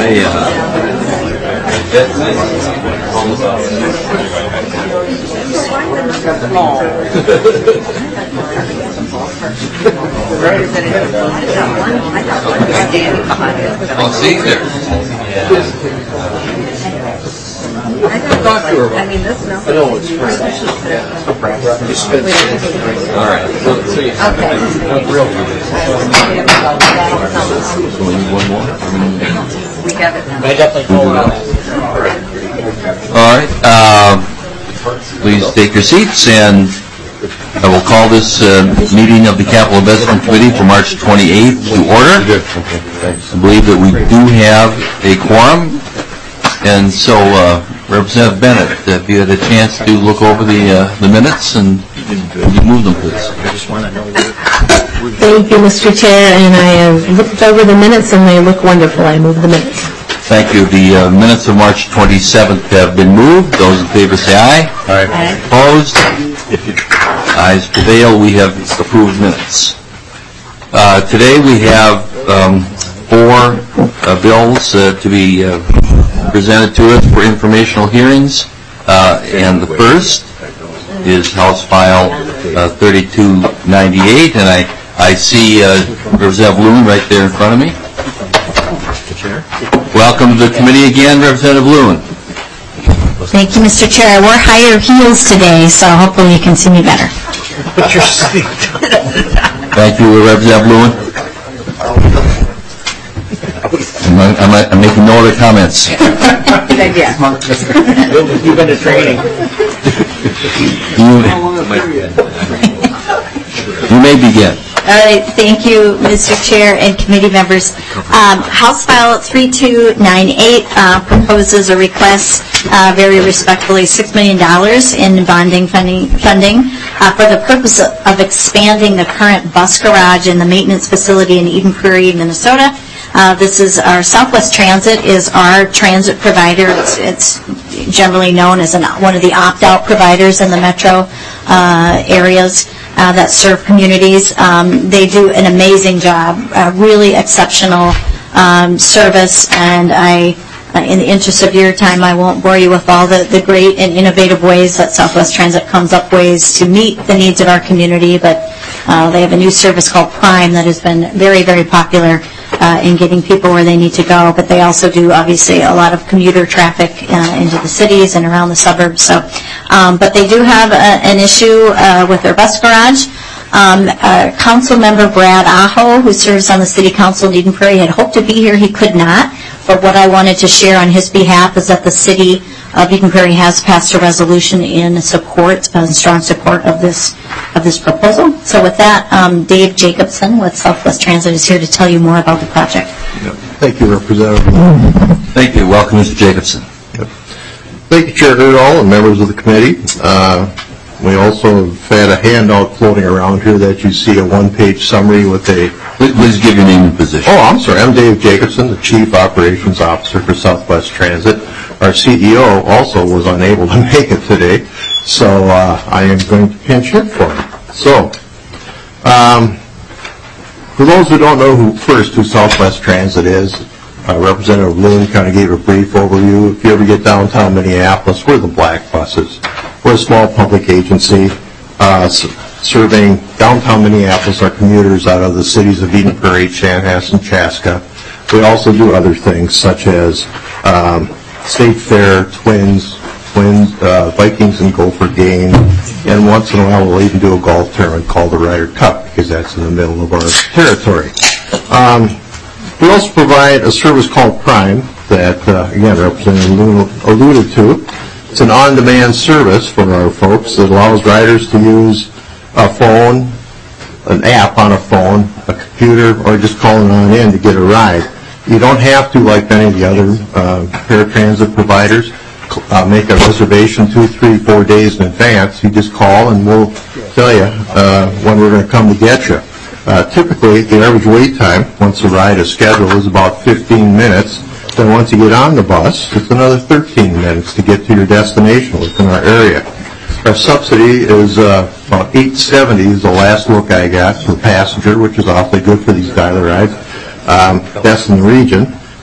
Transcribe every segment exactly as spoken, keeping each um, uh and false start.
I, uh, oh, see there. Talk to her. I mean, this no. I know it's right. All right. So, so you okay. Real So we need one more. We have it now. I definitely told her. All right. Uh, please take your seats, and I will call this uh, meeting of the Capital Investment Committee for March twenty-eighth to order. I believe that we do have a quorum, and so. Uh, Representative Bennett, if you had a chance to look over the uh, the minutes and you move them, please. Thank you, Mister Chair, and I have looked over the minutes and they look wonderful. I move the minutes. Thank you. The uh, minutes of March twenty-seventh have been moved. Those in favor say aye. Aye. Aye. Opposed? Ayes prevail. We have approved minutes. Uh, today we have um, four uh, bills uh, to be uh, presented to us for informational hearings, uh, and the first is House File uh, thirty-two ninety-eight, and I, I see uh, Representative Lewin right there in front of me. Welcome to the committee again, Representative Lewin. Thank you, Mister Chair. I wore higher heels today, so hopefully you can see me better. Put your seat. Thank you, Representative Lewin. I'm, I'm, I'm making no other comments. Good idea. You've been to training. You, you may begin. All right. Thank you, Mister Chair and committee members. Um, House File thirty-two ninety-eight uh, proposes a request, uh, very respectfully, six million dollars in bonding funding, funding uh, for the purpose of, of expanding the current bus garage and the maintenance facility in Eden Prairie, Minnesota. Uh, this is our Southwest Transit is our transit provider. It's, it's generally known as an, one of the opt-out providers in the metro uh, areas uh, that serve communities. Um, they do an amazing job, uh, really exceptional um, service, and I, uh, in the interest of your time, I won't bore you with all the, the great and innovative ways that Southwest Transit comes up ways to meet the needs of our community, but uh, they have a new service called Prime that has been very, very popular Uh, in getting people where they need to go, but they also do obviously a lot of commuter traffic uh, into the cities and around the suburbs. So, um, but they do have a, an issue uh, with their bus garage. Um, uh, Council Member Brad Aho, who serves on the City Council in Eden Prairie, had hoped to be here. He could not. But what I wanted to share on his behalf is that the City of Eden Prairie has passed a resolution in support, uh, strong support of this of this proposal. So with that, um, Dave Jacobson with Southwest Transit is here to tell you more about the project. Yep. Thank you, Representative. Thank you. Welcome, Mister Jacobson. Yep. Thank you, Chair Erdahl and members of the committee. Uh, we also have had a handout floating around here that you see a one-page summary with a... Please, please give your name and position. Oh, I'm sorry. I'm Dave Jacobson, the Chief Operations Officer for Southwest Transit. Our C E O also was unable to make it today, so uh, I am going to pinch hit for him. So, um, for those who don't know who first who Southwest Transit is, uh, Representative Lewin kind of gave a brief overview. If you ever get downtown Minneapolis, we're the black buses. We're a small public agency uh, serving downtown Minneapolis, our commuters out of the cities of Eden Prairie, Chanhassen, Chaska. We also do other things such as um, State Fair, Twins, Twins, uh, Vikings and Gopher game, and once in a while we'll even do a golf tournament called the Ryder Cup because that's in the middle of our territory. Um, we also provide a service called Prime that, uh, again, Representative Lewin alluded to. It's an on-demand service for our folks that allows riders to use a phone, an app on a phone, a computer, or just calling on in to get a ride. You don't have to, like many of the other uh, paratransit providers, uh, make a reservation two, three, four days in advance. You just call and we'll tell you uh, when we're going to come to get you. Uh, typically, the average wait time, once a ride is scheduled, is about fifteen minutes. Then once you get on the bus, it's another thirteen minutes to get to your destination within our area. Our subsidy is uh, about eight seventy is the last look I got per passenger, which is awfully good for these dial rides. Um, that's in the region.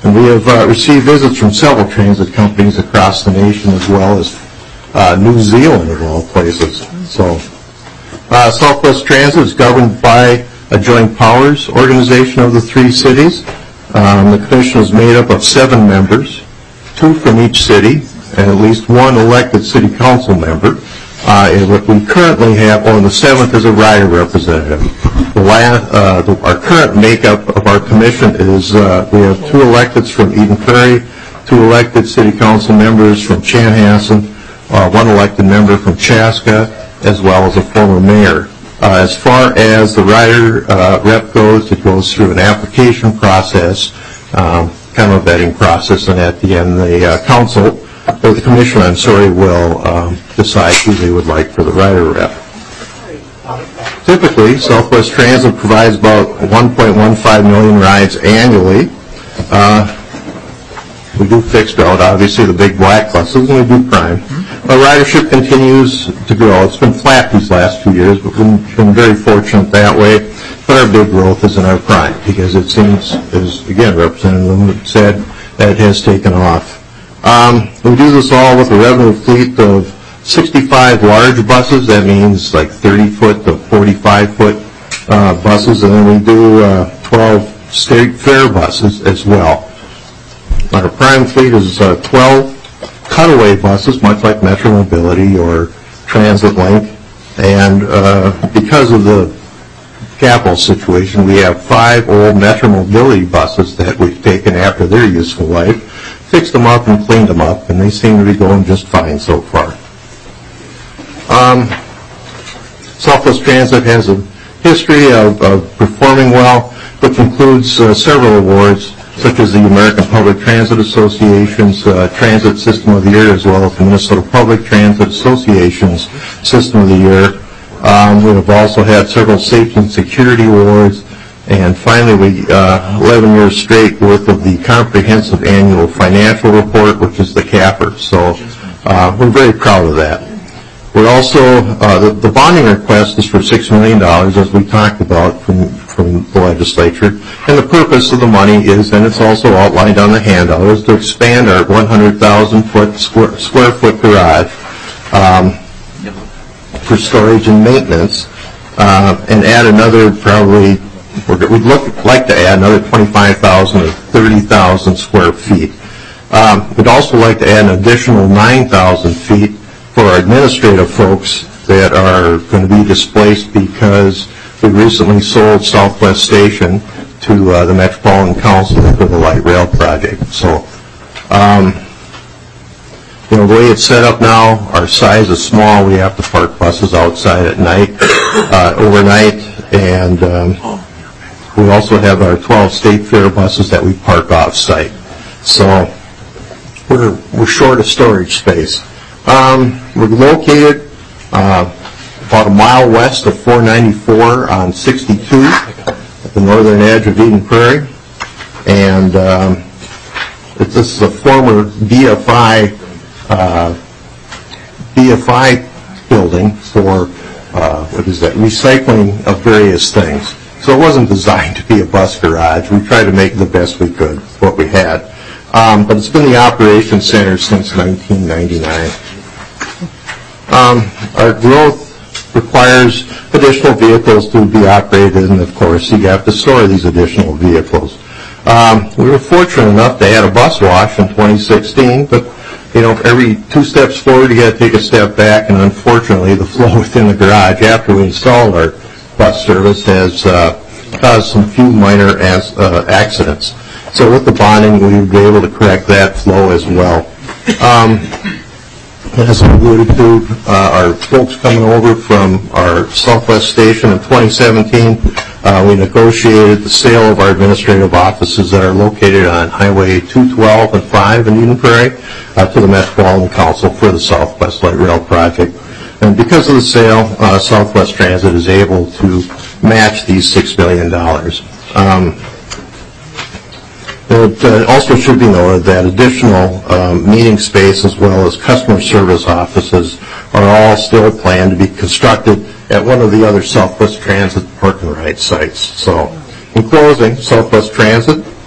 And we have uh, received visits from several transit companies across the nation, as well as uh, New Zealand, of all places. So, uh, Southwest Transit is governed by a joint powers organization of the three cities. Um, the commission is made up of seven members, two from each city, and at least one elected city council member. Uh, and what we currently have, oh, and the seventh is a rider representative. The last, uh, the, our current makeup of our commission is uh, we have two electeds from Eden Prairie, two elected city council members from Chanhassen, uh, one elected member from Chaska, as well as a former mayor. Uh, as far as the rider uh, rep goes, it goes through an application process, um, kind of a vetting process, and at the end the uh, council, or the commission, I'm sorry, will um, decide who they would like for the rider rep. Typically, Southwest Transit provides about one point one five million rides annually. Uh, we do fixed route, obviously, the big black buses, and we do prime. Our ridership continues to grow. It's been flat these last few years, but we've been very fortunate that way. But our big growth is in our prime, because it seems, as again, Representative said, that it has taken off. Um, we do this all with a revenue fleet of sixty-five large buses. That means like thirty foot to forty-five foot uh, buses, and then we do uh, twelve state fair buses as well. Our prime fleet is uh, twelve cutaway buses, much like Metro Mobility or Transit Link, and uh, because of the capital situation, we have five old Metro Mobility buses that we've taken after their useful life, fixed them up and cleaned them up, and they seem to be going just fine so far. Um, Southwest Transit has a history of, of performing well, which includes uh, several awards, such as the American Public Transit Association's uh, Transit System of the Year, as well as the Minnesota Public Transit Association's System of the Year. Um, we have also had several safety and security awards, and finally, we uh, eleven years straight worth of the Comprehensive Annual Financial Report, which is the C A P R. So uh, we're very proud of that. We're also, uh, the, the bonding request is for six million dollars, as we talked about from, from the legislature. And the purpose of the money is, and it's also outlined on the handout, is to expand our one hundred thousand foot square, square foot garage um, for storage and maintenance, uh, and add another probably, we'd look, like to add another twenty-five thousand or thirty thousand square feet. Um, we'd also like to add an additional nine thousand feet for our administrative folks that are going to be displaced because we recently sold Southwest Station to uh, the Metropolitan Council for the light rail project. So, um, you know, the way it's set up now, our size is small. We have to park buses outside at night, uh, overnight, and um, we also have our twelve state fair buses that we park off-site. So we're, we're short of storage space. Um, we're located uh, about a mile west of four ninety-four on sixty-two at the northern edge of Eden Prairie. And um, it's, this is a former B F I uh, B F I building for, uh, what is that, recycling of various things. So it wasn't designed to be a bus garage. We tried to make the best we could with what we had. Um, but it's been the operations center since nineteen ninety-nine. Um, our growth requires additional vehicles to be operated, and of course you have to store these additional vehicles. Um, we were fortunate enough to add a bus wash in twenty sixteen, but you know, every two steps forward you got to take a step back, and unfortunately the flow within the garage after we installed our bus service has uh, caused some few minor as, uh, accidents. So with the bonding, we would be able to correct that flow as well. Um, as I alluded to, uh, our folks coming over from our Southwest Station in twenty seventeen, uh, we negotiated the sale of our administrative offices that are located on Highway two twelve and five in Eden Prairie uh, to the Metropolitan Council for the Southwest Light Rail project. And because of the sale, uh, Southwest Transit is able to match these six million dollars. Um, It uh, also should be noted that additional um, meeting space as well as customer service offices are all still planned to be constructed at one of the other Southwest Transit park and ride sites. So, in closing, Southwest Transit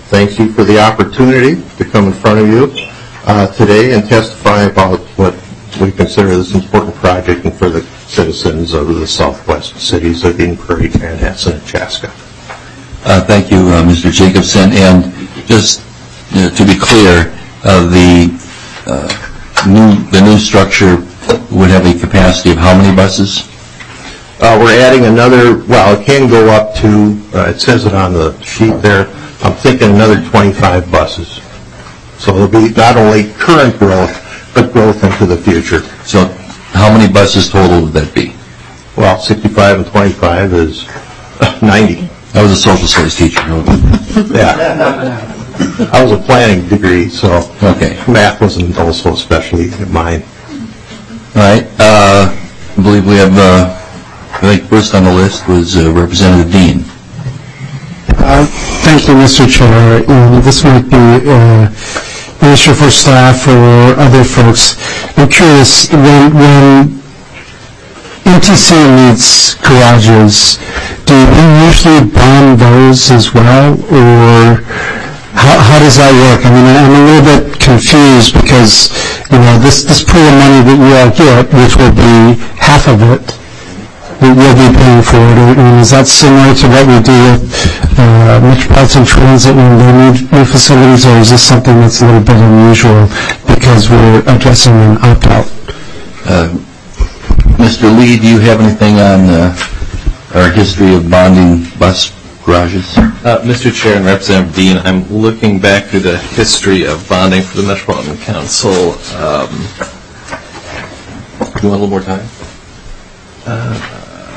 thank you for the opportunity to come in front of you uh, today and testify about what we consider this important project and for the citizens of the southwest cities of Eden Prairie, Manhasset, and Chaska. Uh, thank you, uh, Mister Jacobson. And just uh, to be clear, uh, the uh, new the new structure would have a capacity of how many buses? Uh, we're adding another, well, it can go up to, uh, it says it on the sheet there, I'm thinking another twenty-five buses. So there'll be not only current growth, but growth into the future. So how many buses total would that be? Well, sixty-five and twenty-five is ninety. I was a social studies teacher. Yeah. I was a planning degree, so Okay. math wasn't also a specialty of mine. All right. Uh, I believe we have, uh, I think first on the list was uh, Representative Dean. Uh, thank you, Mister Chair. And this might be uh, an issue for staff or other folks. I'm curious, when, when M T C meets garages, do you usually bond those as well, or how, how does that work? I mean, I'm a little bit confused because, you know, this, this pool of money that you all get, which will be half of it, that you'll be paying for it, and is that similar to what we do with uh, Metropolitan Transit when they need new facilities, or is this something that's a little bit unusual because we're addressing an opt-out? Uh, Mister Lee, do you have anything on uh, our history of bonding bus garages? Uh, Mister Chair and Representative Dean, I'm looking back through the history of bonding for the Metropolitan Council. Um, do you want a little more time? Uh,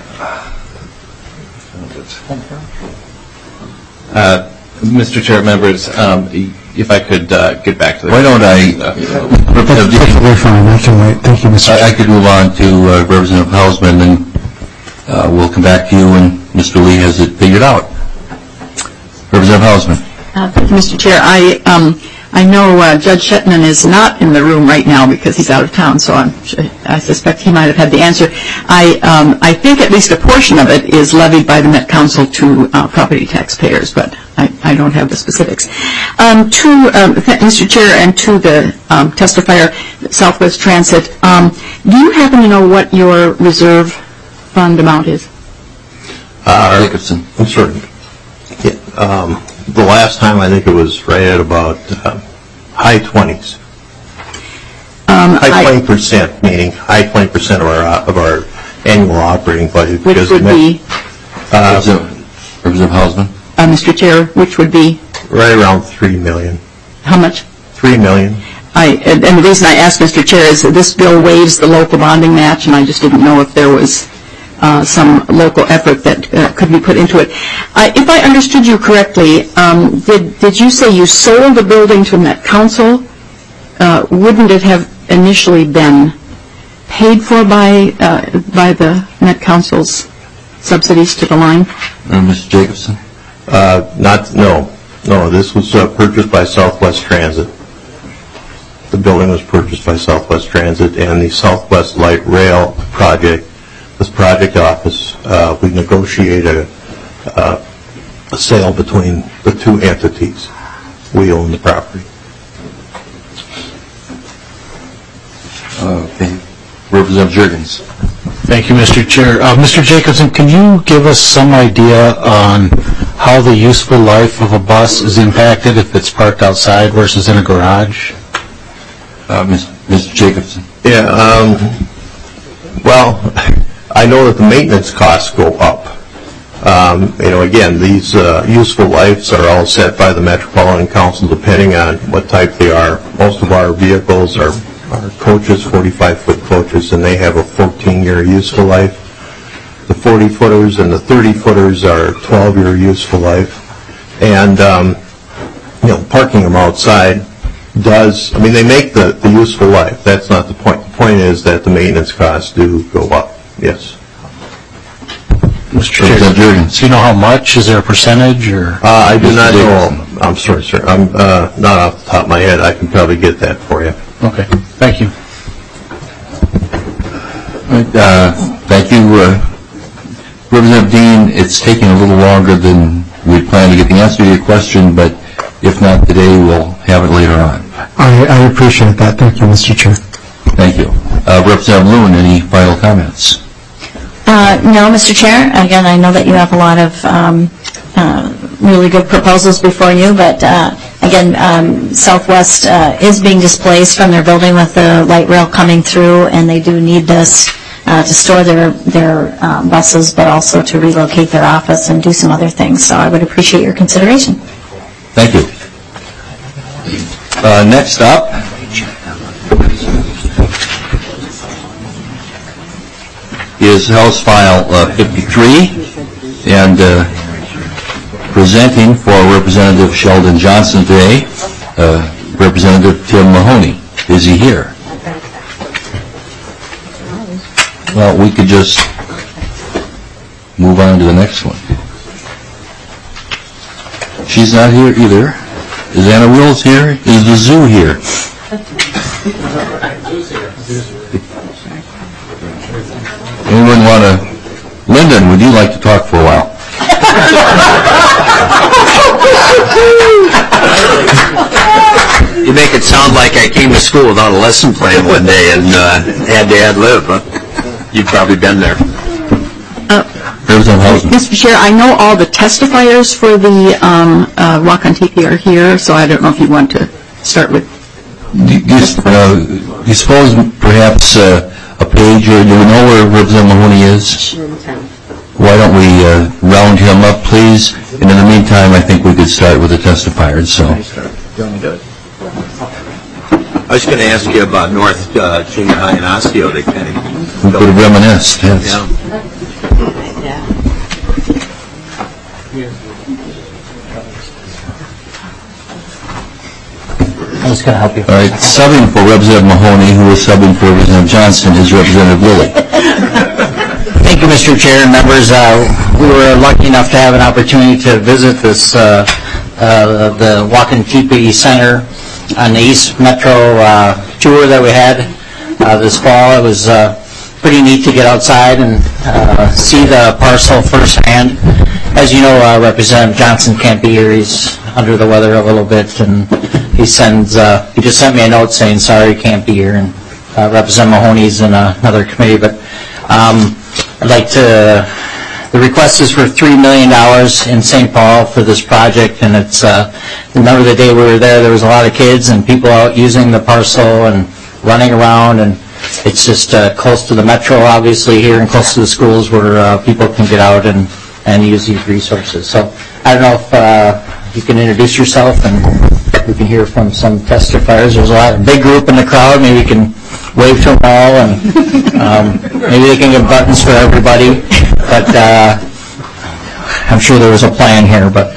uh, Mister Chair, members, um, if I could uh, get back to the... Why don't I... Uh, That's perfectly fine. I can wait. Thank you, Mister I, I could move on to uh, Representative Hausman, and uh, we'll come back to you when Mister Lee has it figured out. Representative Hausman. Uh, thank you, Mister Chair. I um, I know uh, Judge Shetman is not in the room right now because he's out of town, so I'm, I suspect he might have had the answer. I um, I think at least a portion of it is levied by the Met Council to uh, property taxpayers, but I, I don't have the specifics. Um, to um, Mister Chair and to the um, testifier, Southwest Transit, um, do you happen to know what your reserve fund amount is? Uh, Jacobson. I'm sorry. Yeah, um, the last time I think it was right at about uh, high twenties. Um, high I- twenty percent, meaning high twenty percent of our uh, of our annual operating budget. Which because would it be, uh, Representative, Representative Hausman. uh, Mister Chair, which would be right around three million. how much? Three million. I, and and the reason I asked, Mister Chair, is that this bill waives the local bonding match, and I just didn't know if there was uh, some local effort that uh, could be put into it. Uh, if I understood you correctly, um, did, did you say you sold the building to Met Council? Uh, wouldn't it have initially been paid for by, uh, by the Met Council's subsidies to the line? Uh, Mister Jacobson. Uh, not no no. This was uh, purchased by Southwest Transit. The building was purchased by Southwest Transit, and the Southwest Light Rail project, this project office, uh, we negotiated a, uh, a sale between the two entities. We own the property. Okay. Representative Jurgens. Thank you, Mister Chair. Uh, Mister Jacobson, can you give us some idea on how the useful life of a bus is impacted if it's parked outside versus in a garage? Uh, Mister Jacobson. Yeah, um, well, I know that the maintenance costs go up. Um, you know, again, these uh, useful lives are all set by the Metropolitan Council depending on what type they are. Most of our vehicles are, are coaches, forty-five foot coaches, and they have a fourteen year useful life. The forty footers and the thirty footers are twelve year useful life. And, um, you know, parking them outside does, I mean, they make the, the useful life. That's not the point. The point is that the maintenance costs do go up. Yes. Mister Chair, Jurgens. do you know how much? Is there a percentage? Or Uh, I do Mister not Jacobson. know. I'm sorry, sir. I'm uh, not off the top of my head. I can probably get that for you. Okay, thank you. Uh, thank you. Uh, Representative Dean, it's taking a little longer than we planned to get the answer to your question, but If not today, we'll have it later on. I, I appreciate that. Thank you, Mister Chair. Thank you. Uh, Representative Loon, any final comments? Uh, no, Mister Chair. Again, I know that you have a lot of um, uh, really good proposals before you, but uh, again, um, Southwest uh, is being displaced from their building with the light rail coming through, and they do need this uh, to store their, their um, buses, but also to relocate their office and do some other things. So I would appreciate your consideration. Thank you. Uh, next up is House File uh, fifty-three, and uh, presenting for Representative Sheldon Johnson today, uh, Representative Tim Mahoney. Is he here? Well, we could just move on to the next one. She's not here either. Is Anna Wills here? Is the zoo here? Anyone want to? Lyndon, would you like to talk for a while? You make it sound like I came to school without a lesson plan one day and uh, had to ad-lib. Huh? You've probably been there. Uh, Mister Chair, I know all the testifiers for the um, uh, Walk on T P are here, so I don't know if you want to start with. Do you, uh, you suppose perhaps uh, a page, or do we know where Representative Mahoney is? Why don't we uh, round him up, please? And in the meantime, I think we could start with the testifiers. So. I was going to ask you about North uh, Junior High and Osseo. They kind of we could have reminisced, yes. Yeah. I was going to help you. All right, subbing for Representative Mahoney, who is subbing for Representative Johnson, is Representative Lilly. Thank you, Mister Chair and members. Uh, we were lucky enough to have an opportunity to visit this uh, uh, the Walk-in Teepee Center on the East Metro uh, tour that we had uh, this fall. It was uh, pretty neat to get outside and uh, see the parcel firsthand. As you know, uh, Representative Johnson can't be here. He's under the weather a little bit, and he sends. Uh, he just sent me a note saying sorry, he can't be here. And uh, Representative Mahoney's in uh, another committee, but um, I'd like to. The request is for three million dollars in Saint Paul for this project, and it's. Uh, remember the day we were there? There was a lot of kids and people out using the parcel and running around, and it's just uh, close to the metro, obviously here, and close to the schools where uh, people can get out and. and use these resources. So I don't know if uh, you can introduce yourself and we can hear from some testifiers. There's a lot, a big group in the crowd. Maybe you can wave to them all, and um, maybe they can get buttons for everybody. But uh, I'm sure there was a plan here. But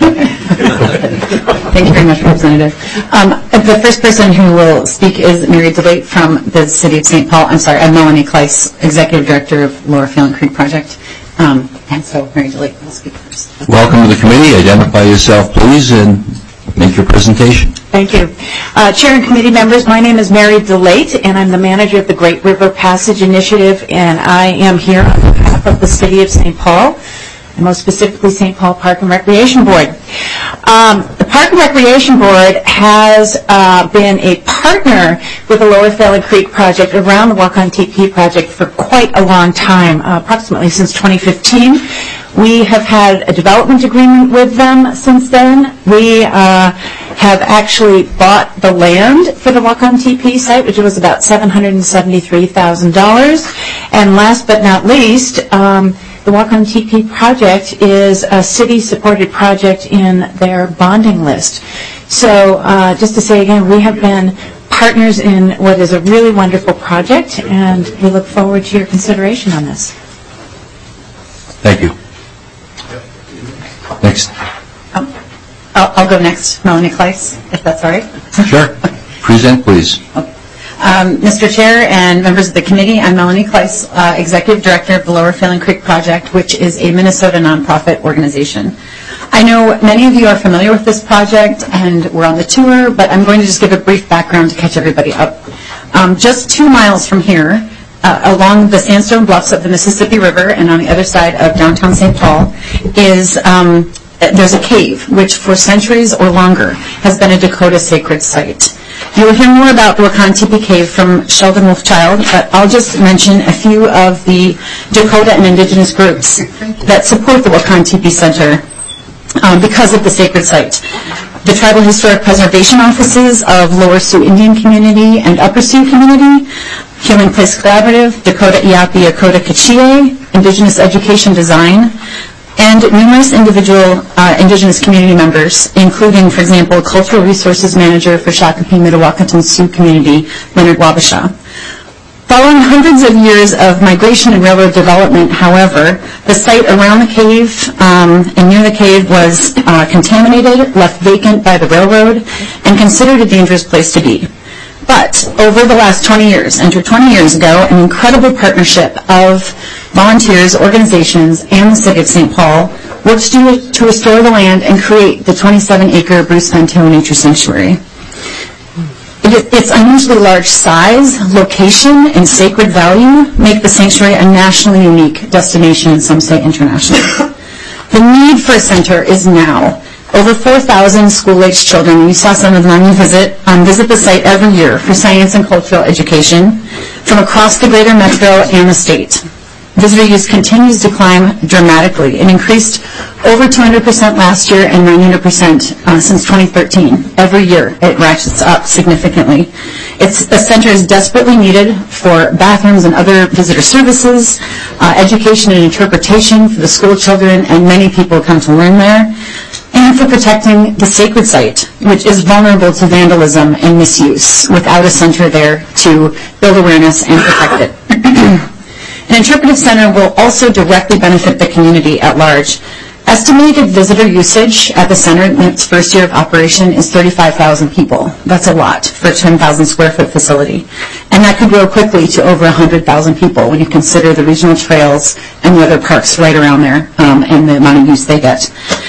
thank you very much, Representative. Um, the first person who will speak is Mary DeLate from the City of Saint Paul. I'm sorry, I'm Melanie Kleiss, Executive Director of Lower Phelan Creek Project. Um, and so Mary DeLate will speak first. Welcome to the committee. Identify yourself, please, and make your presentation. Thank you. Uh, Chair and committee members, my name is Mary DeLate, and I'm the manager of the Great River Passage Initiative, and I am here on behalf of the City of Saint Paul, and most specifically Saint Paul Park and Recreation Board. Um, the Park and Recreation Board has uh, been a partner with the Lower Phelan Creek Project around the Walk on T P project for quite a long time, uh, approximately since twenty fifteen. We have had a development agreement with them since then. We uh, have actually bought the land for the Walk on T P site, which was about seven hundred seventy-three thousand dollars. And last but not least, um, the Walk on T P project is a city-supported project in their bonding list. So uh, just to say again, we have been partners in what is a really wonderful project, and we look forward to your consideration on this. Thank you. Next. Um, I'll, I'll go next, Melanie Kleiss, if that's all right. Sure. Present, please. Um, Mister Chair and members of the committee, I'm Melanie Kleiss, uh, Executive Director of the Lower Phelan Creek Project, which is a Minnesota nonprofit organization. I know many of you are familiar with this project and we're on the tour, but I'm going to just give a brief background to catch everybody up. Um, just two miles from here, uh, along the sandstone bluffs of the Mississippi River and on the other side of downtown Saint Paul, is um, there's a cave, which for centuries or longer has been a Dakota sacred site. You will hear more about the Wakan Tipi Cave from Sheldon Wolfchild, but I'll just mention a few of the Dakota and indigenous groups that support the Wakan Tipi Center um, because of the sacred site. The Tribal Historic Preservation Offices of Lower Sioux Indian Community and Upper Sioux Community, Healing Place Collaborative, Dakota Iapi Dakota Kachie, Indigenous Education Design, and numerous individual uh, Indigenous community members, including, for example, Cultural Resources Manager for Shakopee Mdewakanton Sioux Community, Leonard Wabasha. Following hundreds of years of migration and railroad development, however, the site around the cave um, and near the cave was uh, contaminated, left vacant by the railroad, and considered a dangerous place to be. But over the last twenty years, entered twenty years ago, an incredible partnership of volunteers, organizations, and the City of Saint Paul worked to, to restore the land and create the twenty-seven acre Bruce Vanto Nature Sanctuary. It, its unusually large size, location, and sacred value make the sanctuary a nationally unique destination, and some say international. The need for a center is now. Over four thousand school-aged children, we saw some of them on your visit, um, visit the site every year for science and cultural education from across the greater metro and the state. Visitor use continues to climb dramatically. It increased over two hundred percent last year and nine hundred percent uh, since twenty thirteen. Every year it ratchets up significantly. It's, the center is desperately needed for bathrooms and other visitor services, uh, education and interpretation for the school children, and many people come to learn there, and for protecting the sacred site, which is vulnerable to vandalism and misuse without a center there to build awareness and protect it. An interpretive center will also directly benefit the community at large. Estimated visitor usage at the center in its first year of operation is thirty-five thousand people. That's a lot for a ten thousand square foot facility. And that could grow quickly to over one hundred thousand people when you consider the regional trails and the other parks right around there um, and the amount of use they get.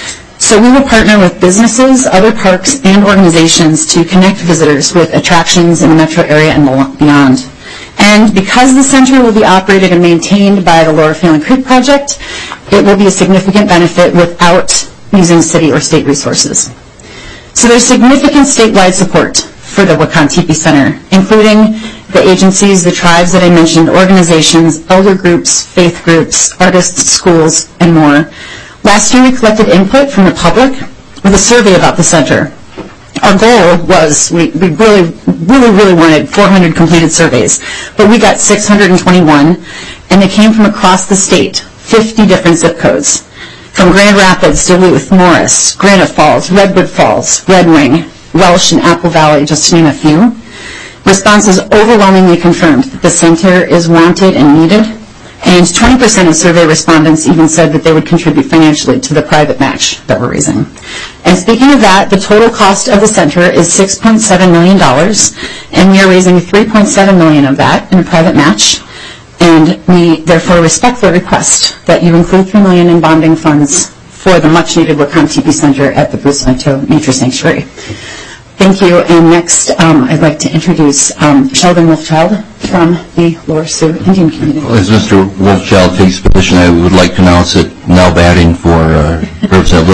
So we will partner with businesses, other parks, and organizations to connect visitors with attractions in the metro area and beyond. And because the center will be operated and maintained by the Lower Phelan Creek Project, it will be a significant benefit without using city or state resources. So there's significant statewide support for the Wakan Tipi Center, including the agencies, the tribes that I mentioned, organizations, elder groups, faith groups, artists, schools, and more. Last year we collected input from the public with a survey about the center. Our goal was, we, we really, really, really wanted four hundred completed surveys, but we got six hundred twenty-one, and they came from across the state, fifty different zip codes, from Grand Rapids, Duluth, Morris, Granite Falls, Redwood Falls, Red Wing, Welsh, and Apple Valley, just to name a few. Responses overwhelmingly confirmed that the center is wanted and needed, and twenty percent of survey respondents even said that they would contribute financially to the private match that we're raising. And speaking of that, the total cost of the center is six point seven million dollars, and we are raising three point seven million dollars of that in a private match. And we therefore respectfully request that you include three million dollars in bonding funds for the much-needed Wakan Tipi Center at the Bruce Vanto Nature Sanctuary. Thank you. And next, um, I'd like to introduce um, Sheldon Wolfchild from the Lower Sioux Indian Community. Well, as Mister Wolfchild takes position, I would like to announce that now batting for uh, Representative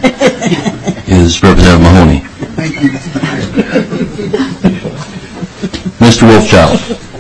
Lilly is Representative Mahoney. Mister Wolfchild.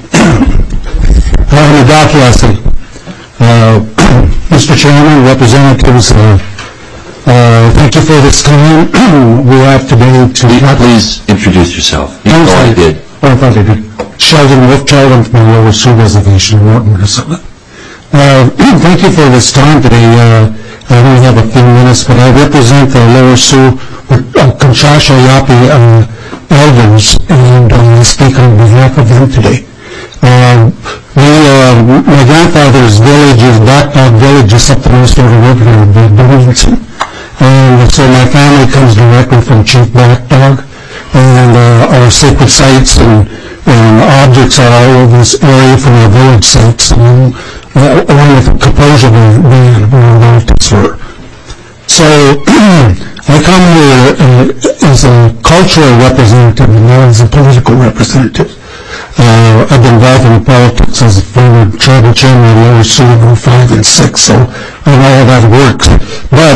Uh, Doc Leslie. Uh, Mister Chairman, representatives, uh, uh, thank you for this time. We have today to... Please, please introduce yourself. You know I did. Oh, I thought I did. Sheldon Wolfchild, I'm from the Lower Sioux Reservation in Wharton, Minnesota. Uh, thank you for this time today. Uh, I only have a few minutes, but I represent the Lower Sioux uh, Conchasha Yapi uh, elders, and I uh, speak on behalf of them today. Uh, we, uh, my grandfather's village is Black Dog Village, just up the Minnesota River in Billington. And so my family comes directly from Chief Black Dog, and uh, our sacred sites and, and objects are all over this area from our village sites, and, uh, along with the Kaposia band where our relatives were. So I come here uh, as a cultural representative and not as a political representative. Uh, I've been involved in politics as a former tribal chairman of Lower Sioux in oh five and six, so I know how that works. But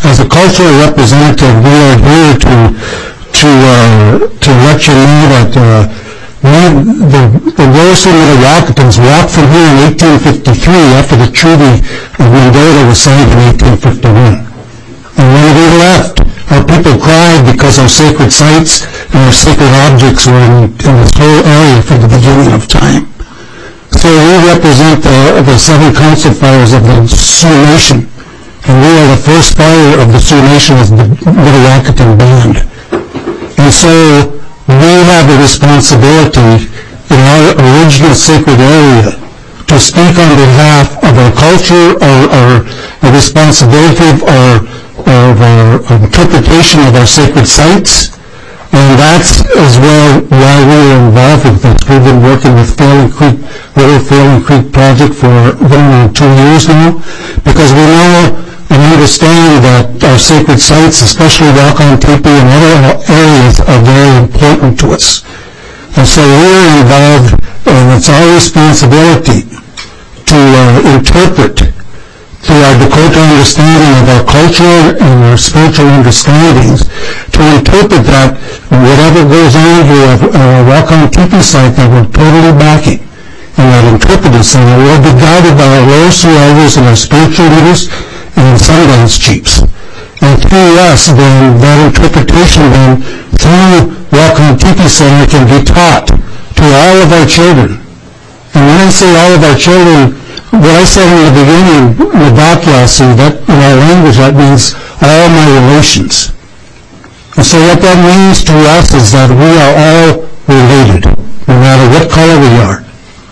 as a cultural representative, we are here to to uh, to let you know that uh, we, the the Lower St. Metawakantons walked from here in eighteen fifty-three after the Treaty of Mendota was signed in eighteen fifty-one. And when we left, our people cried because our sacred sites and our sacred objects were in, in this whole area from the beginning of time. So we represent the, the seven council fires of the Sioux Nation, and we are the first fire of the Sioux Nation as the Metawakanton Band. And so we have a responsibility in our original sacred area to speak on behalf of our culture, or, or the responsibility of our, of our interpretation of our sacred sites. And that's as well why we are involved with this. We've been working with Failing Creek, Little Failing Creek Project for going on two years now, because we know and understand that our sacred sites, especially Wakan Tipi and other areas, are very important to us. And so we're involved, and it's our responsibility to uh, interpret through our Dakota understanding of our cultural and our spiritual understandings, to interpret that whatever goes on here at our Wakan Tipi site that we're totally backing, and that interpretive center will be guided by our lower Sioux elders and our spiritual leaders and Sundance chiefs. And through us, then, that interpretation then, through Wakan Tipi Center, can be taught to all of our children. And when I say all of our children, what I said in the beginning, Nabakyasu, that in our language, that means all my relations. And so what that means to us is that we are all related, no matter what color we are.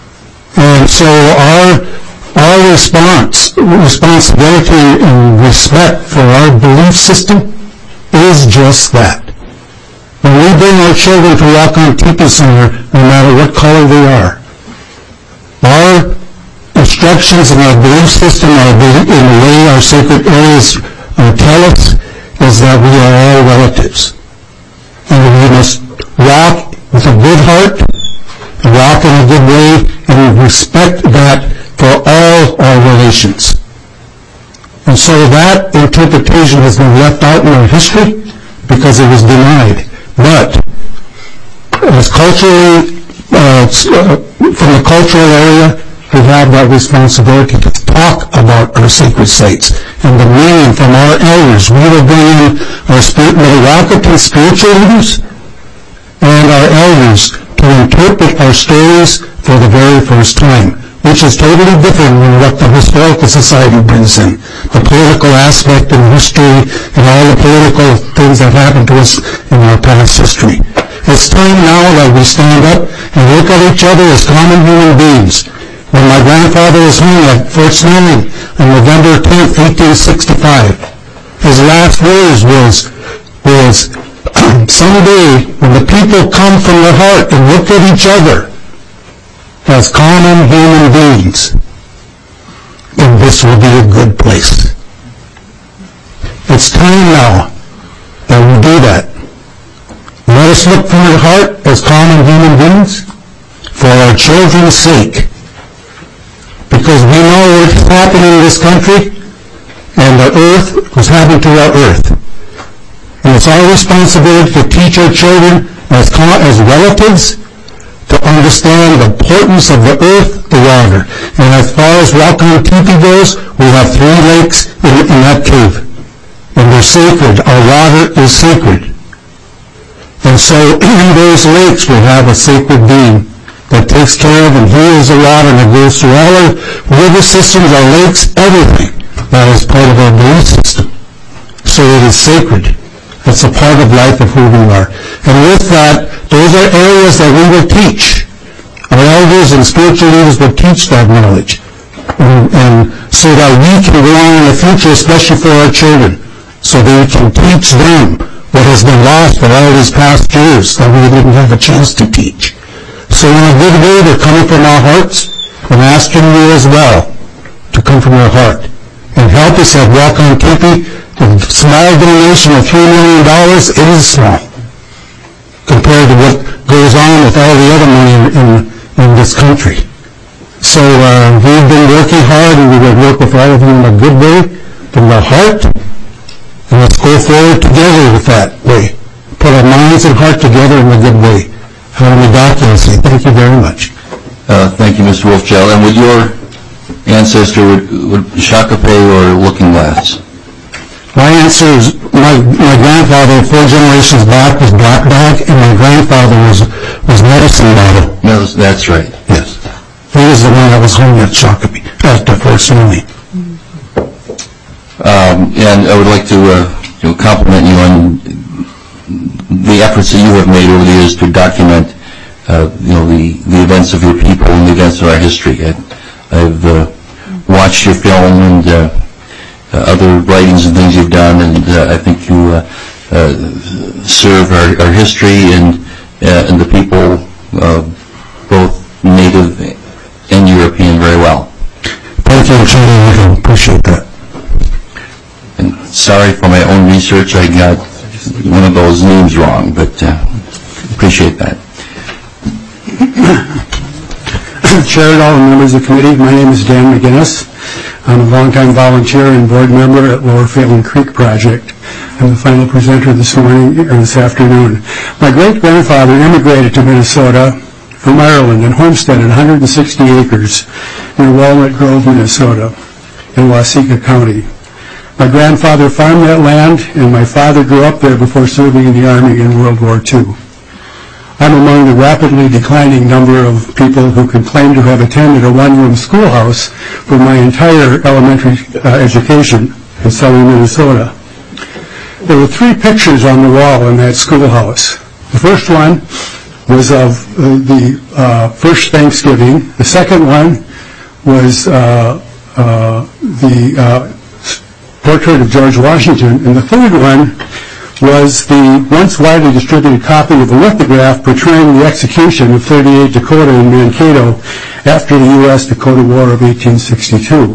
And so our our response, responsibility and respect for our belief system is just that. When we bring our children to Wakan Tipi Center, no matter what color they are, our instructions in our belief system, our belief, in the way our sacred areas uh, tell us, is that we are all relatives. And we must walk with a good heart, walk in a good way, and respect that for all our relations. And so that interpretation has been left out in our history because it was denied. But as culturally, uh, from the cultural area, we have that responsibility to talk about our sacred sites and the meaning from our elders. We will bring in our spirit, Metawakanton spiritual leaders and our elders to interpret our stories for the very first time, which is totally different than what the Historical Society brings in. The political aspect and history and all the political things that happened to us in our past history. It's time now that we stand up and look at each other as common human beings. When my grandfather was hung at Fort Snelling on November tenth, eighteen sixty-five, his last words was, was someday when the people come from their heart and look at each other as common human beings, then this will be a good place. It's time now that we do that. Let us look from our heart as common human beings for our children's sake. Because we know what's happening in this country, and the earth, what's happening to our earth. And it's our responsibility to teach our children as, as relatives to understand the importance of the earth, the water. And as far as Wakan Tipi goes, we have three lakes in, in that cave. And they're sacred. Our water is sacred. And so in those lakes we have a sacred being that takes care of and heals the water, and it goes through all our river systems, our lakes, everything. That is part of our belief system. So it is sacred. It's a part of life of who we are. And with that, those are areas that we will teach. Our elders and spiritual leaders will teach that knowledge. And, and so that we can go on in the future, especially for our children, so that we can teach them what has been lost for all these past years that we didn't have a chance to teach. So in a good way, they're coming from our hearts, and asking you as well to come from your heart and help us at Wakan Tipi. The small donation of three million dollars, it is small compared to what goes on with all the other money in, in, in this country. So uh, we've been working hard, and we will work with all of you in a good way, from the heart, And let's go forward together with that way. Put our minds and heart together in a good way. I want to dock and say thank you very much. Uh, thank you, Mister Wolfchild. And would your ancestor, would, would Shakape or Looking Glass? My answer is my, my grandfather, four generations back, was Black Dog, and my grandfather was, was Medicine Bottle. No, that's right. Yes. He was the one that was home at Shakopee, at the Fort Snelling. Um, and I would like to uh, you know, compliment you on the efforts that you have made over the years to document uh, you know, the, the events of your people and the events of our history. I, I've uh, watched your film and uh, uh, other writings and things you've done, and uh, I think you uh, uh, serve our, our history and, uh, and the people, uh, both native and European, very well. Thank you, Charlie. I appreciate that. And sorry for my own research, I got one of those names wrong, but uh, appreciate that. Chair and all the members of the committee, my name is Dan McGinnis. I'm a longtime volunteer and board member at Lower Phelan Creek Project. I'm the final presenter this morning or this afternoon. My great-grandfather immigrated to Minnesota from Ireland and homesteaded one hundred sixty acres near Walnut Grove, Minnesota, in Waseca County. My grandfather farmed that land, and my father grew up there before serving in the Army in World War Two. I'm among the rapidly declining number of people who can claim to have attended a one-room schoolhouse for my entire elementary uh, education in southern Minnesota. There were three pictures on the wall in that schoolhouse. The first one was of uh, the uh, first Thanksgiving. The second one was uh, uh, the uh, portrait of George Washington, and the third one was the once widely distributed copy of a lithograph portraying the execution of thirty-eight Dakota in Mankato after the U S Dakota War of eighteen sixty-two.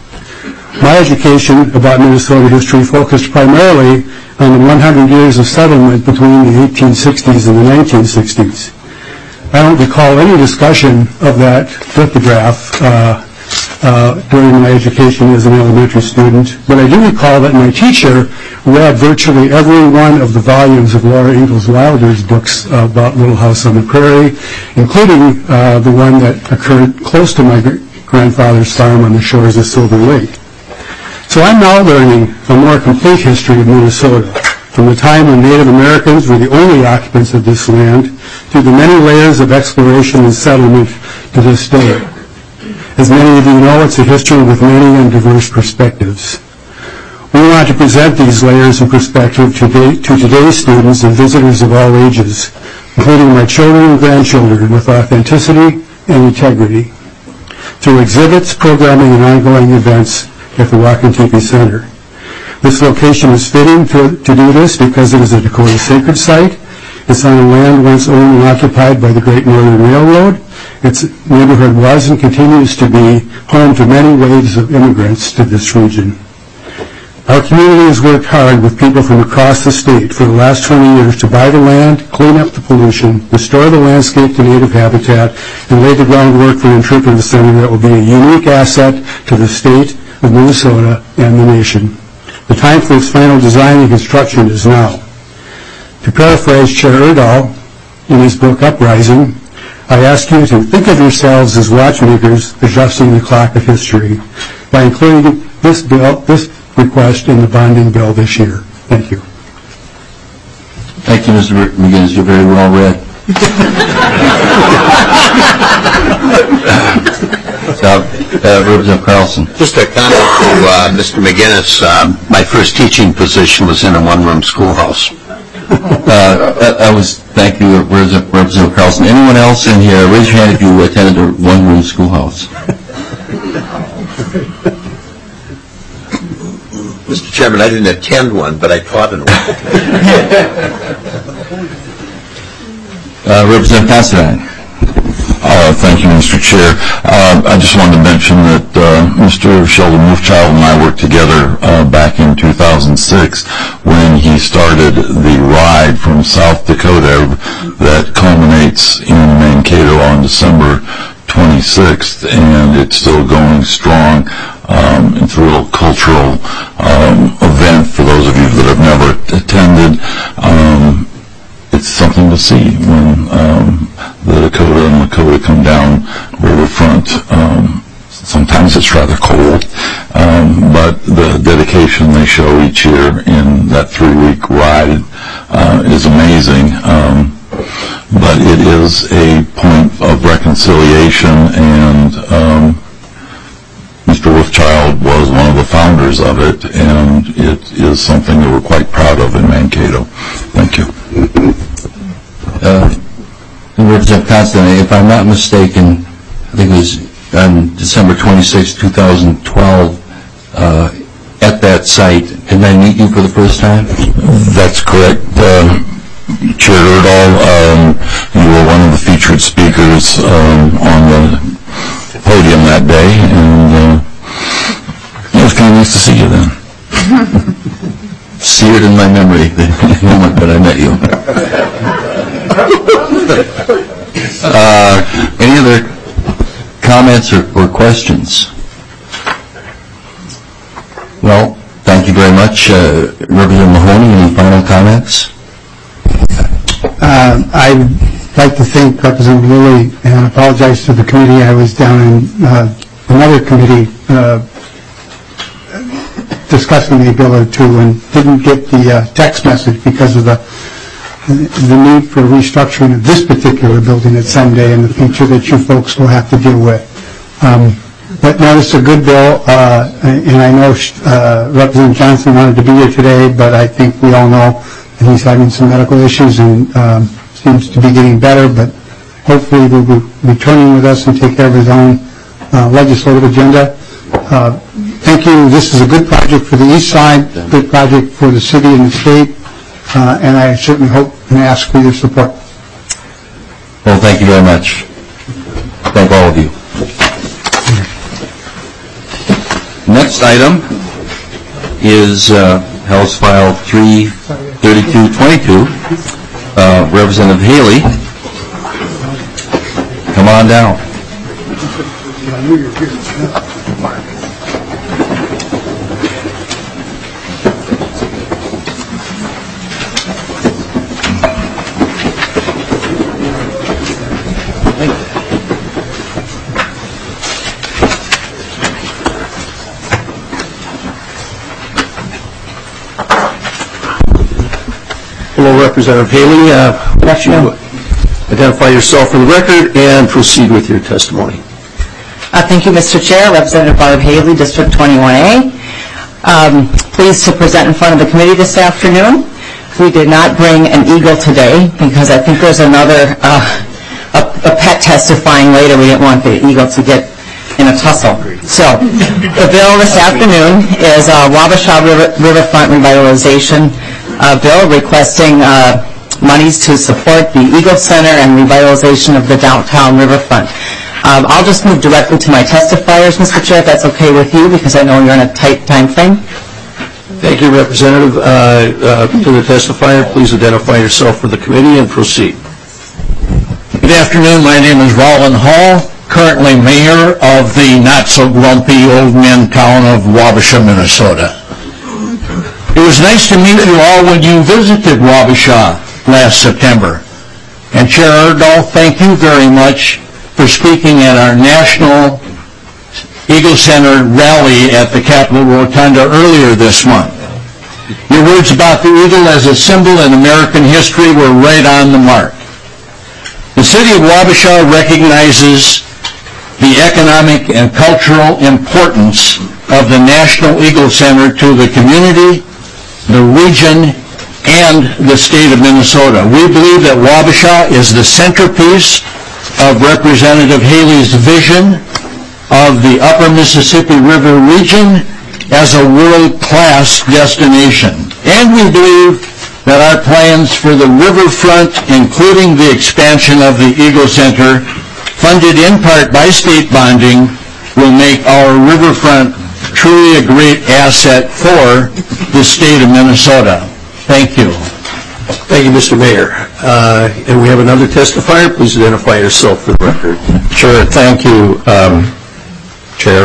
My education about Minnesota history focused primarily on the one hundred years of settlement between the eighteen sixties and the nineteen sixties. I don't recall any discussion of that lithograph uh, Uh, during my education as an elementary student, but I do recall that my teacher read virtually every one of the volumes of Laura Ingalls Wilder's books uh, about Little House on the Prairie, including uh, the one that occurred close to my grandfather's farm on the shores of Silver Lake. So I'm now learning a more complete history of Minnesota, from the time when Native Americans were the only occupants of this land, through the many layers of exploration and settlement to this day. As many of you know, it's a history with many and diverse perspectives. We want to present these layers of perspective to, to today's students and visitors of all ages, including my children and grandchildren, with authenticity and integrity, through exhibits, programming, and ongoing events at the Wakantipi Center. This location is fitting to, to do this because it is a Dakota sacred site. It's on a land once owned and occupied by the Great Northern Railroad. Its neighborhood was and continues to be home to many waves of immigrants to this region. Our community has worked hard with people from across the state for the last twenty years to buy the land, clean up the pollution, restore the landscape to native habitat, and lay the groundwork for an interpretive center that will be a unique asset to the state of Minnesota and the nation. The time for its final design and construction is now. To paraphrase Chair Erdahl in his book Uprising, I ask you to think of yourselves as watchmakers adjusting the clock of history by including this bill, this request in the bonding bill this year. Thank you. Thank you, Mister McGinnis. You're very well read. uh, uh, Representative Carlson. Just a comment to uh, Mister McGinnis. Uh, my first teaching position was in a one-room schoolhouse. Uh, I, I was, thank you, Representative Carlson. Anyone else in here, raise your hand if you attended a one-room schoolhouse. Mister Chairman, I didn't attend one, but I taught in one. uh, Representative Considine. Uh, thank you, Mister Chair. Uh, I just wanted to mention that uh, Mister Sheldon Wolfchild and I worked together uh, back in two thousand six when he started the ride from South Dakota that culminates in Mankato on December twenty-sixth, and it's still going strong. Um, it's a real cultural um, event for those of you that have never attended. Um, it's something to see when um, the Dakota and Lakota come down riverfront. Um, sometimes it's rather cold, um, but the dedication they show each year in that three-week ride uh, is amazing. Um, but it is a point of reconciliation, and um, Mister Wolfchild was one of the founders of it, and it is something that we're quite proud of in Mankato. Thank you. Uh, Representative Constantine, if I'm not mistaken, I think it was on December twenty-sixth, two thousand twelve, uh, at that site. Didn't I meet you for the first time? That's correct. Uh, Chair Erdahl, um, you were one of the featured speakers um, on the podium that day, and uh, it was kind of nice to see you then. Seared in my memory the moment that I met you. uh, any other comments or, or questions? Well, thank you very much. Uh, Representative Mahoney, any final comments? Uh, I'd like to thank Representative Lilly and apologize to the committee. I was down in uh, another committee uh, discussing the bill or two and didn't get the uh, text message because of the the need for restructuring of this particular building at someday in the future that you folks will have to deal with. Um, but no, it's a good bill, uh, and I know uh, Representative Johnson wanted to be here today, but I think we all know that he's having some medical issues and um, seems to be getting better, but hopefully will be returning with us and take care of his own uh, legislative agenda. Uh, thank you. This is a good project for the east side, good project for the city and the state, uh, and I certainly hope and ask for your support. Well, thank you very much. Thank all of you. Next item is uh, House File three thirty-two twenty-two. Uh, Representative Haley, come on down. Hello, Representative Haley. Uh, why don't you identify yourself for the record and proceed with your testimony. Uh, thank you, Mister Chair. Representative Barb Haley, District twenty-one A. Um, pleased to present in front of the committee this afternoon. We did not bring an eagle today because I think there's another uh, a, a pet testifying later. We didn't want the eagle to get in a tussle. So the bill this afternoon is uh, Wabasha River, Riverfront Revitalization uh, Bill requesting uh, monies to support the Eagle Center and revitalization of the downtown riverfront. Um, I'll just move directly to my testifiers, Mister Chair, if that's okay with you, because I know you're in a tight time frame. Thank you, Representative. Uh, uh, to the testifier, please identify yourself for the committee and proceed. Good afternoon. My name is Roland Hall, currently mayor of the not-so-grumpy old men town of Wabasha, Minnesota. It was nice to meet you all when you visited Wabasha last September. And Chair Erdahl, thank you very much for speaking at our National Eagle Center rally at the Capitol Rotunda earlier this month. Your words about the eagle as a symbol in American history were right on the mark. The city of Wabasha recognizes the economic and cultural importance of the National Eagle Center to the community, the region, and the state of Minnesota. We believe that Wabasha is the centerpiece of Representative Haley's vision of the Upper Mississippi River region as a world-class destination. And we believe that our plans for the riverfront, including the expansion of the Eagle Center, funded in part by state bonding, will make our riverfront truly a great asset for the state of Minnesota. Thank you. Thank you, Mister Mayor. Uh, and we have another testifier. Please identify yourself for the record. Sure. Thank you, um, Chair.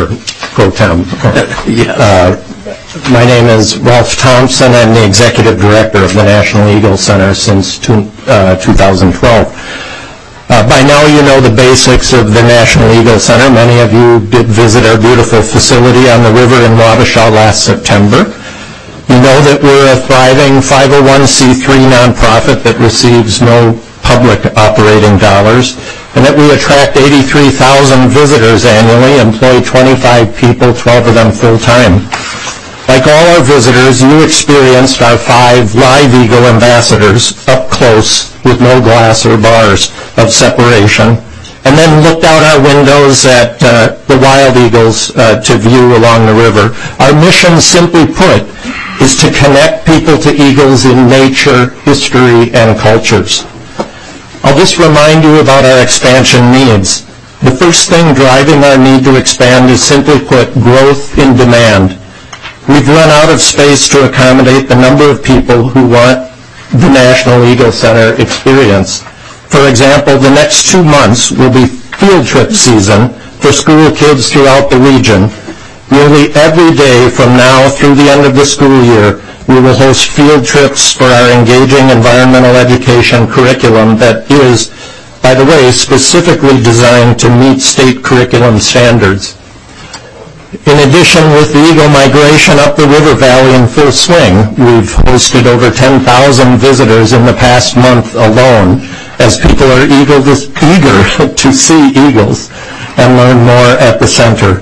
pro tem. Uh, my name is Ralph Thompson. I'm the executive director of the National Eagle Center since two, uh, two thousand twelve. Uh, by now you know the basics of the National Eagle Center. Many of you did visit our beautiful facility on the river in Wabasha last September. You know that we're a thriving five oh one c three nonprofit that receives no public operating dollars, and that we attract eighty-three thousand visitors annually, employ twenty-five people, twelve of them full-time. Like all our visitors, you experienced our five live eagle ambassadors up close with no glass or bars of separation, and then looked out our windows at uh, the wild eagles uh, to view along the river. Our mission, simply put, is to connect people to eagles in nature, history, and cultures. I'll just remind you about our expansion needs. The first thing driving our need to expand is, simply put, growth in demand. We've run out of space to accommodate the number of people who want the National Eagle Center experience. For example, the next two months will be field trip season for school kids throughout the region. Nearly every day from now through the end of the school year, we will host field trips for our engaging environmental education curriculum that is, by the way, specifically designed to meet state curriculum standards. In addition, with the eagle migration up the river valley in full swing, we've hosted over ten thousand visitors in the past month alone, as people are eager to, eager to see eagles and learn more at the center.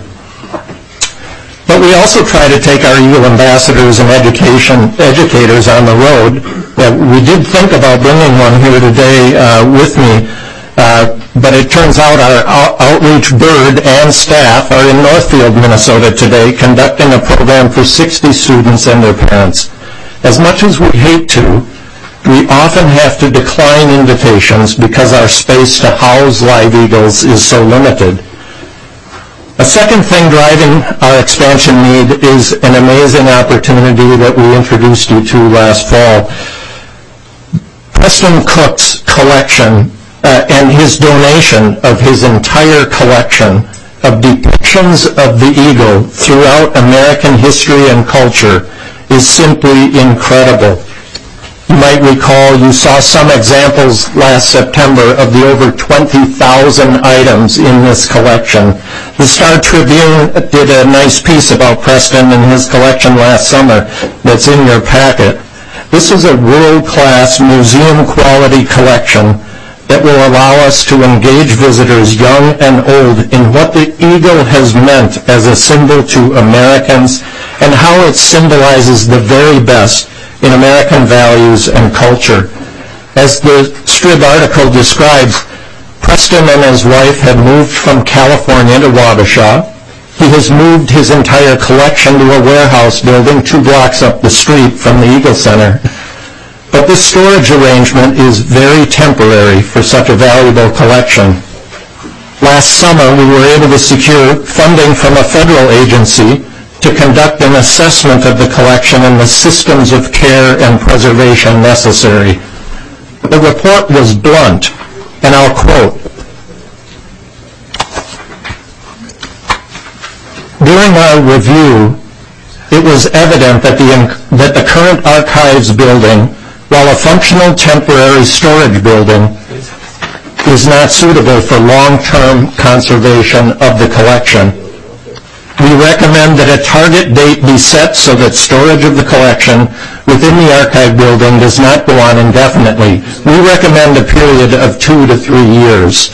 But we also try to take our eagle ambassadors and education educators on the road. Uh, we did think about bringing one here today uh, with me, uh, but it turns out our out- outreach bird and staff are in Northfield, Minnesota today, conducting a program for sixty students and their parents. As much as we hate to, we often have to decline invitations because our space to house live eagles is so limited. A second thing driving our expansion need is an amazing opportunity that we introduced you to last fall. Preston Cook's collection uh, and his donation of his entire collection of depictions of the eagle throughout American history and culture is simply incredible. You might recall you saw some examples last September of the over twenty thousand items in this collection. The Star Tribune did a nice piece about Preston and his collection last summer that's in your packet. This is a world-class museum-quality collection that will allow us to engage visitors young and old in what the eagle has meant as a symbol to Americans and how it symbolizes the very best in American values and culture. As the Strib article describes, Preston and his wife have moved from California to Wabasha. He has moved his entire collection to a warehouse building two blocks up the street from the Eagle Center. But this storage arrangement is very temporary for such a valuable collection. Last summer, we were able to secure funding from a federal agency to conduct an assessment of the collection and the systems of care and preservation necessary. The report was blunt, and I'll quote, "During our review, it was evident that the, that the current archives building, while a functional temporary storage building, is not suitable for long-term conservation of the collection. We recommend that a target date be set so that storage of the collection within the archive building does not go on indefinitely. We recommend a period of two to three years.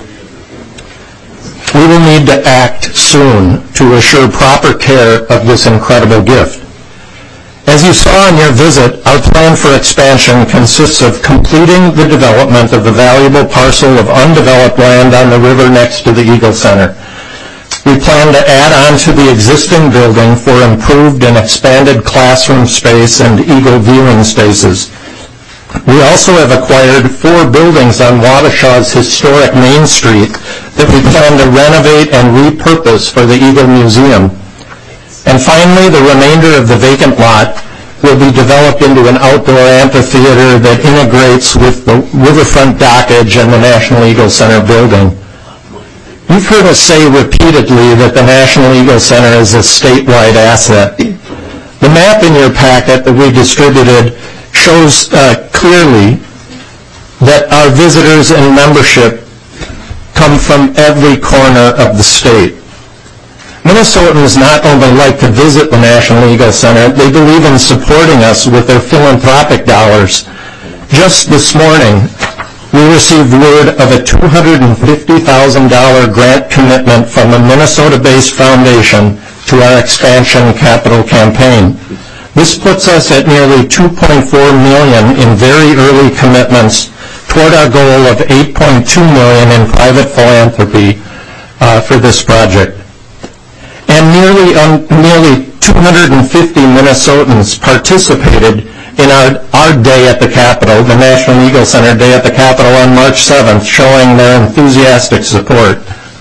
We will need to act soon to assure proper care of this incredible gift. As you saw on your visit, our plan for expansion consists of completing the development of the valuable parcel of undeveloped land on the river next to the Eagle Center. We plan to add on to the existing building for improved and expanded classroom space and eagle viewing spaces. We also have acquired four buildings on Wabasha's historic Main Street that we plan to renovate and repurpose for the Eagle Museum. And finally, the remainder of the vacant lot will be developed into an outdoor amphitheater that integrates with the riverfront dockage and the National Eagle Center building. You've heard us say repeatedly that the National Eagle Center is a statewide asset. The map in your packet that we distributed shows uh, clearly that our visitors and membership come from every corner of the state. Minnesotans not only like to visit the National Eagle Center, they believe in supporting us with their philanthropic dollars. Just this morning, we received word of a two hundred fifty thousand dollars grant commitment from a Minnesota-based foundation to our expansion capital campaign. This puts us at nearly two point four million dollars in very early commitments toward our goal of eight point two million dollars in private philanthropy uh, for this project. And nearly, um, nearly two hundred fifty Minnesotans participated in our, our day at the Capitol, the National Eagle Center Day at the Capitol on March seventh, showing their enthusiastic support.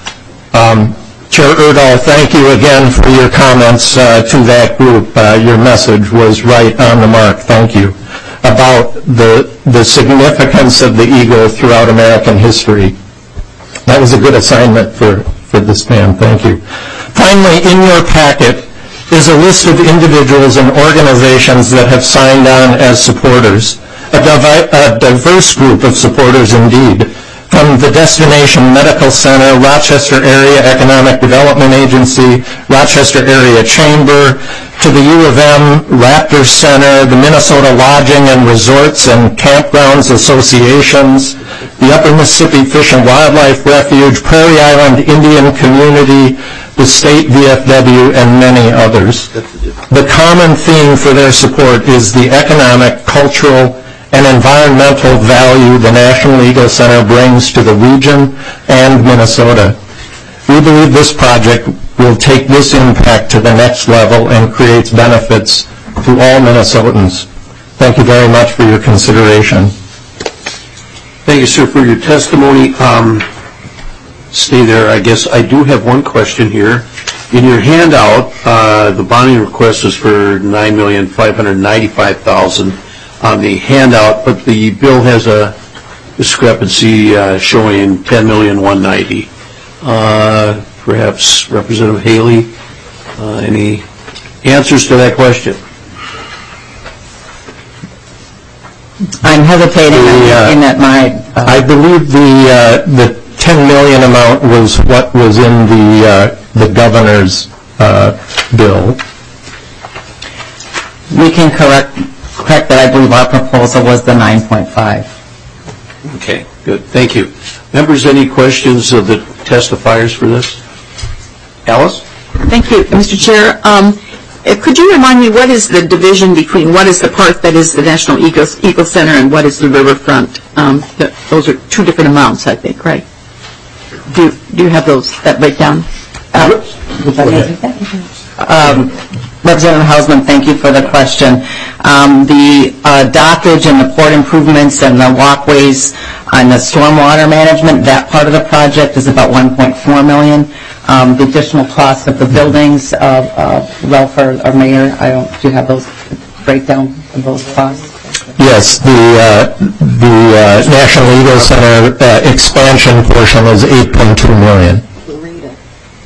Um, Chair Erdahl, thank you again for your comments uh, to that group. Uh, your message was right on the mark. Thank you. About the, the significance of the Eagle throughout American history. That was a good assignment for, for this man. Thank you. Finally, in your packet is a list of individuals and organizations that have signed on as supporters, a, divi- a diverse group of supporters indeed, from the Destination Medical Center, Rochester Area Economic Development Agency, Rochester Area Chamber, to the U of M Raptor Center, the Minnesota Lodging and Resorts and Campgrounds Associations, the Upper Mississippi Fish and Wildlife Refuge, Prairie Island Indian Community, the State V F W, and many others. The common theme for their support is the economic, cultural, and environmental value the National Eagle Center brings to the region and Minnesota. We believe this project will take this impact to the next level and creates benefits to all Minnesotans. Thank you very much for your consideration. Thank you, sir, for your testimony. Um, stay there. I guess I do have one question here. In your handout, uh, the bonding request is for nine million five hundred ninety-five thousand dollars on the handout, but the bill has a discrepancy uh, showing ten million one hundred ninety thousand dollars. Uh, perhaps Representative Haley, uh, any answers to that question? I'm hesitating The, uh, in that my... Uh, I believe the uh, the ten million amount was what was in the uh, the governor's uh, bill. we can correct, correct that. I believe our proposal was the nine point five. Okay, good. Thank you. Members, any questions of the testifiers for this? Alice? Thank you, Mister Chair. Um, uh, could you remind me what is the division between what is the part that is the National Eagle, Eagle Center and what is the riverfront? Um, the, those are two different amounts, I think, right? Do, do you have those, that breakdown? Uh, um, Representative Hausman, thank you for the question. Um, the uh, dockage and the port improvements and the walkways and the stormwater management, that part of the project is about one point four million dollars. Um, the additional cost of the buildings, uh, uh, Ralph or, or Mayor, I don't, do you have those breakdown of those costs? Yes, the uh, the uh, National Eagle Center uh, expansion portion is eight point two million dollars.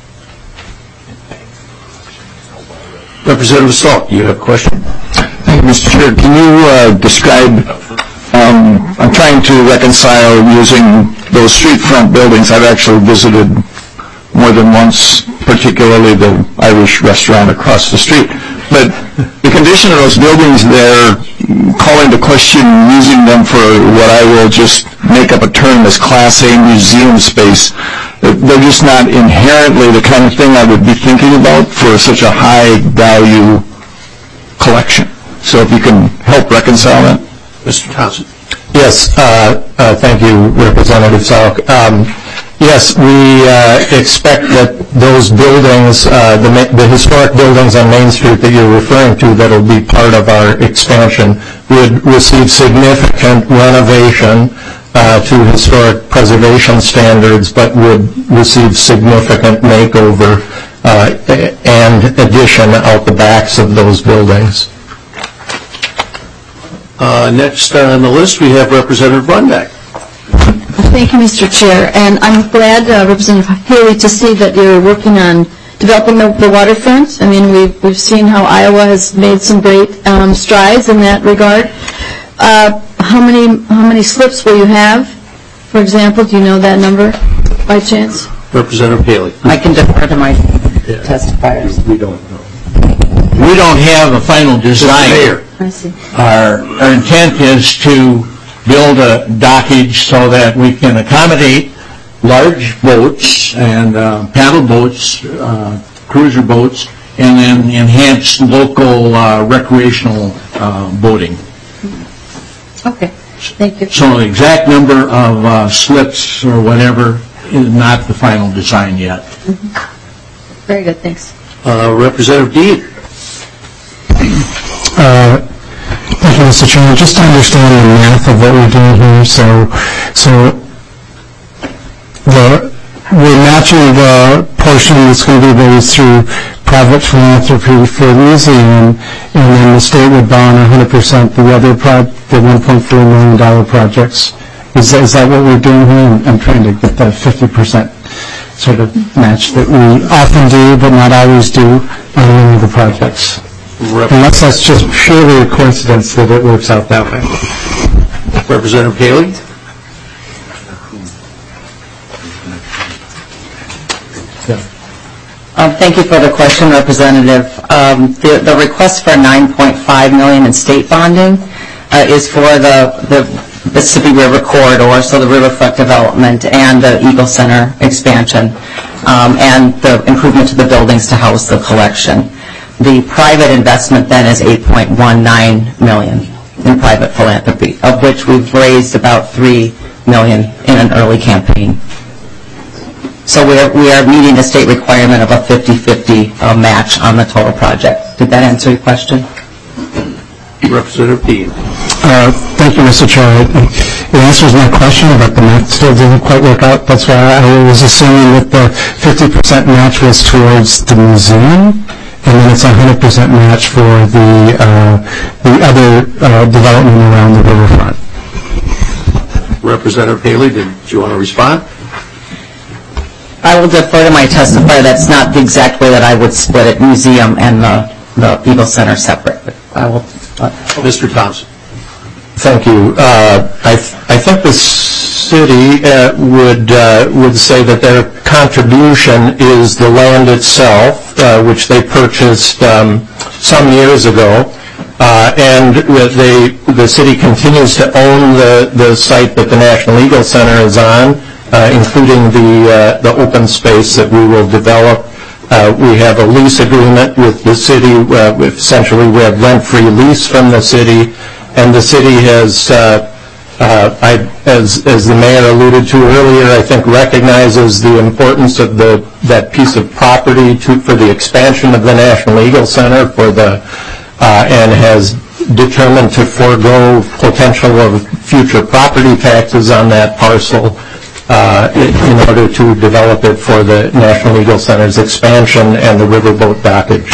Representative Salk, you have a question? Thank you, Mister Chair. Can you uh, describe, um, I'm trying to reconcile using those street front buildings. I've actually visited more than once, particularly the Irish restaurant across the street. But the condition of those buildings there, call into question using them for what I will just make up a term as Class A museum space. They're just not inherently the kind of thing I would be thinking about for such a high value collection. So if you can help reconcile that. Mister Thompson. Yes, uh, uh, thank you, Representative Salk. Um, yes, we uh, expect that those buildings, uh, the, the historic buildings on Main Street that you're referring to that will be part of our expansion would receive significant renovation uh, to historic preservation standards, but would receive significant makeover uh, and addition out the backs of those buildings. Uh, next on the list, we have Representative Runbeck. Thank you, Mister Chair. And I'm glad, uh, Representative Haley, to see that you're working on developing the, the waterfront. I mean, we've, we've seen how Iowa has made some great um, strides in that regard. Uh, how many how many slips will you have, for example? Do you know that number by chance? Representative Haley. I can defer to my testifiers. We don't know. We don't have a final design. Mayor. I see. Our, our intent is to build a dockage so that we can accommodate large boats and uh, paddle boats, uh, cruiser boats, and then enhance local uh, recreational uh, boating. Okay, thank you. So the exact number of uh, slips or whatever is not the final design yet. Mm-hmm. Very good, thanks. Uh, Representative Dean. Uh, Thank you, Mister Chairman. Just to understand the math of what we're doing here, so so the we're matching the portion that's going to be raised through private philanthropy for the museum, and then the state would bond one hundred percent the other pro- the one point four million dollars projects. Is that, is that what we're doing here? I'm, I'm trying to get that fifty percent sort of match that we often do, but not always do on any of the projects. Unless that's just purely a coincidence that it works out that way. Representative Haley. Um, thank you for the question, Representative. Um, the, the request for nine point five million dollars in state bonding uh, is for the, the Mississippi River corridor, so the riverfront development and the Eagle Center expansion, um, and the improvement to the buildings to house the collection. The private investment then is eight point one nine million dollars in private philanthropy, of which we've raised about three million dollars in an early campaign. So we are, we are meeting the state requirement of a fifty-fifty uh, match on the total project. Did that answer your question? Representative Dean. Uh, thank you, Mister Chair. It answers my question, but the math still didn't quite work out. That's why I was assuming that the fifty percent match was towards the museum, and then it's a one hundred percent match for the uh, the other uh, development around the riverfront. Representative Haley, did you want to respond? I will defer to my testifier. That's not the exact way that I would split it, museum and the, the Eagle Center separate. But I will. Uh, Mister Thompson. Thank you. Uh, I, th- I think the city uh, would uh, would say that their contribution is the land itself, uh, which they purchased um, some years ago, uh, and they the city continues to own the, the site that the National Eagle Center is on, uh, including the uh, the open space that we will develop. Uh, we have a lease agreement with the city. Uh, essentially, we have rent-free lease from the city. And the city has, uh, uh, I, as, as the mayor alluded to earlier, I think recognizes the importance of the that piece of property to, for the expansion of the National Eagle Center for the, uh, and has determined to forego potential of future property taxes on that parcel uh, in order to develop it for the National Eagle Center's expansion and the riverboat dockage.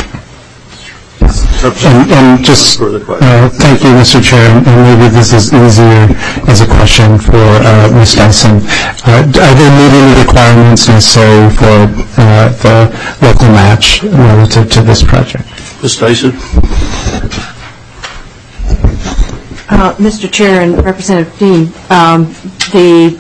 And, and just, uh, thank you, Mister Chair, and maybe this is easier as a question for uh, Miz Dyson. Uh, are they meeting the requirements necessary for uh, the local match relative to this project? Miz Dyson. Uh, Mister Chair and Representative Dean, um, the,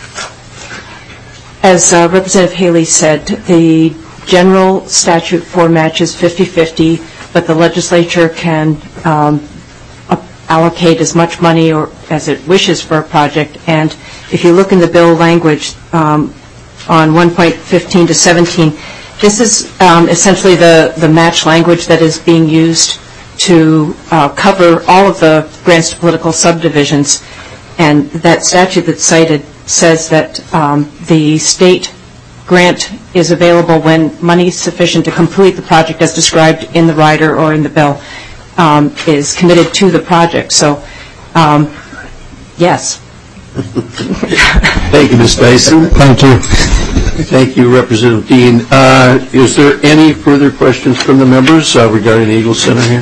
as uh, Representative Haley said, the general statute for match is fifty-fifty, but the legislature can um, allocate as much money or as it wishes for a project. And if you look in the bill language um, on one point fifteen to seventeen, this is um, essentially the, the match language that is being used to uh, cover all of the grants to political subdivisions. And that statute that's cited says that um, the state grant is available when money sufficient to complete the project as described in the rider or in the bill um, is committed to the project. So, um, yes. Thank you, Miz Dyson. Thank you. Thank you, Representative Dean. Uh, is there any further questions from the members uh, regarding the Eagle Center here?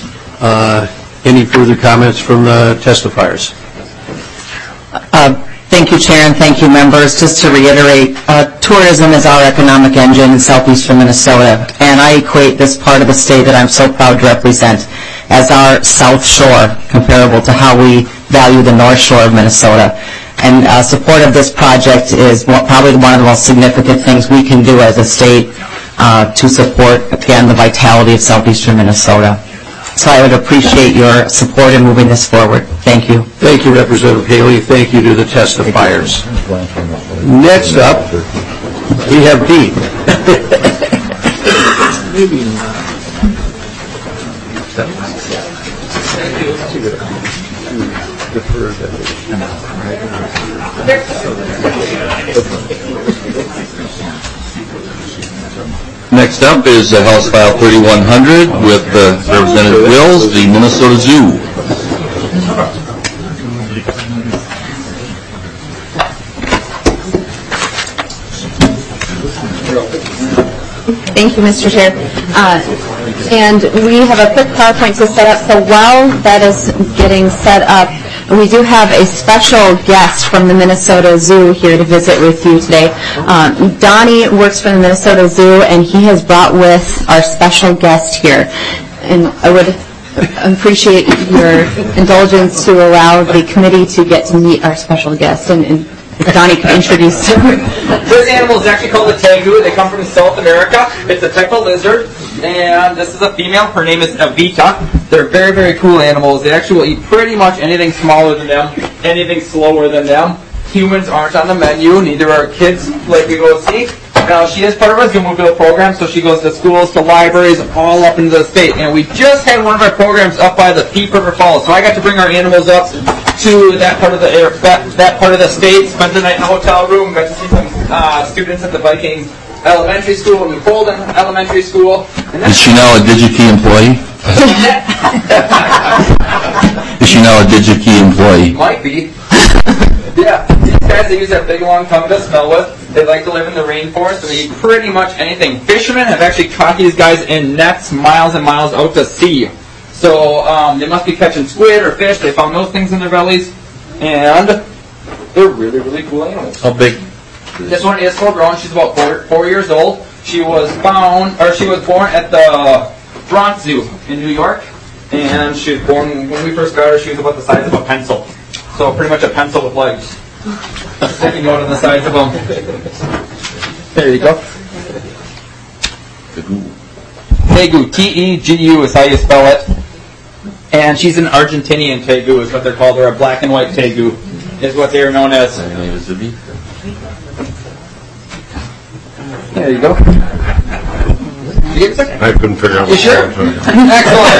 Uh, any further comments from the testifiers? Uh, Thank you, Chair, and thank you, members. Just to reiterate, uh, tourism is our economic engine in southeastern Minnesota, and I equate this part of the state that I'm so proud to represent as our South Shore, comparable to how we value the North Shore of Minnesota. And uh, support of this project is one, probably one of the most significant things we can do as a state uh, to support, again, the vitality of southeastern Minnesota. So I would appreciate your support in moving this forward. Thank you. Thank you, Representative Haley. Thank you to the testifiers. Next up, we have Dean. Next up is uh, House File thirty-one hundred with uh, Representative Wills, the Minnesota Zoo. Thank you, Mister Chair. Uh, and we have a quick PowerPoint to set up. So while that is getting set up, we do have a special guest from the Minnesota Zoo here to visit with you today. Um, Donnie works for the Minnesota Zoo, and he has brought with our special guest here. And I would appreciate your indulgence to allow the committee to get to meet our special guest. And, and if Donnie could introduce him. This animal is actually called a tegu. They come from South America. It's a type of lizard, and this is a female. Her name is Evita. They're very, very cool animals. They actually will eat pretty much anything smaller than them, anything slower than them. Humans aren't on the menu, neither are kids like we go see. Now, she is part of our Zoomobile program, so she goes to schools, to libraries, all up into the state. And we just had one of our programs up by the Peace River Falls, so I got to bring our animals up to that part of the air, that, that part of the state, spent the night in a hotel room, got to see some uh, students at the Viking Elementary School, New Holden Elementary School. Is she now a DigiKey employee? Is she now a DigiKey employee? Might be. Yeah, these guys, they use that big long tongue to smell with. They like to live in the rainforest, and they eat pretty much anything. Fishermen have actually caught these guys in nets miles and miles out to sea. So um, they must be catching squid or fish. They found those things in their bellies, and they're really, really cool animals. How big? This one is full grown. She's about four, four years old. She was found, or she was born at the Bronx Zoo in New York, and she was born when we first got her. She was about the size of a pencil, so pretty much a pencil with legs sticking out on the sides of them. There you go. Tegu, T E G U is how you spell it. And she's an Argentinian tegu is what they're called, or a black and white tegu is what they are known as. There you go. You get a second? I couldn't figure out You what sure? Excellent.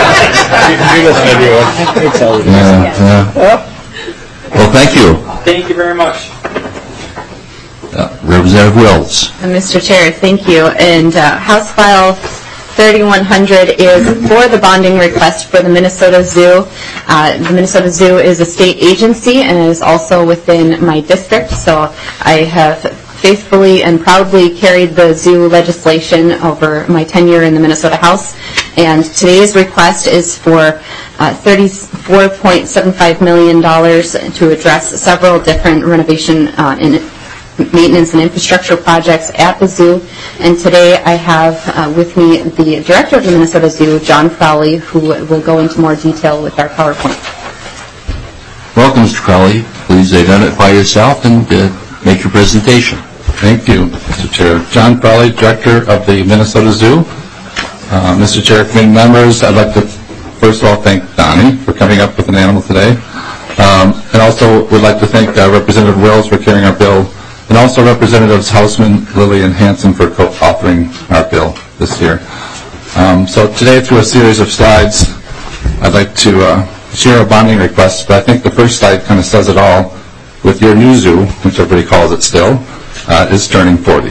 Yeah, yeah. Well, thank you. Thank you very much. Uh, Representative Wills. Uh, Mister Chair, thank you. And uh, House File thirty-one hundred is for the bonding request for the Minnesota Zoo. Uh, the Minnesota Zoo is a state agency and is also within my district, so I have faithfully and proudly carried the zoo legislation over my tenure in the Minnesota House. And today's request is for uh, thirty-four point seven five million dollars to address several different renovation uh, and maintenance and infrastructure projects at the zoo. And today I have uh, with me the director of the Minnesota Zoo, John Crowley, who will go into more detail with our PowerPoint. Welcome, Mister Crowley. Please identify yourself and uh, make your presentation. Thank you, Mister Chair. John Crowley, Director of the Minnesota Zoo. Uh, Mister Chair, committee members, I'd like to first of all thank Donnie for coming up with an animal today. Um, and also would like to thank uh, Representative Wills for carrying our bill, and also Representatives Hausman, Lilly, and Hansen for co-authoring our bill this year. Um, so today, through a series of slides, I'd like to uh, share a bonding request, but I think the first slide kind of says it all. With your new zoo, which everybody calls it still, uh, is turning forty.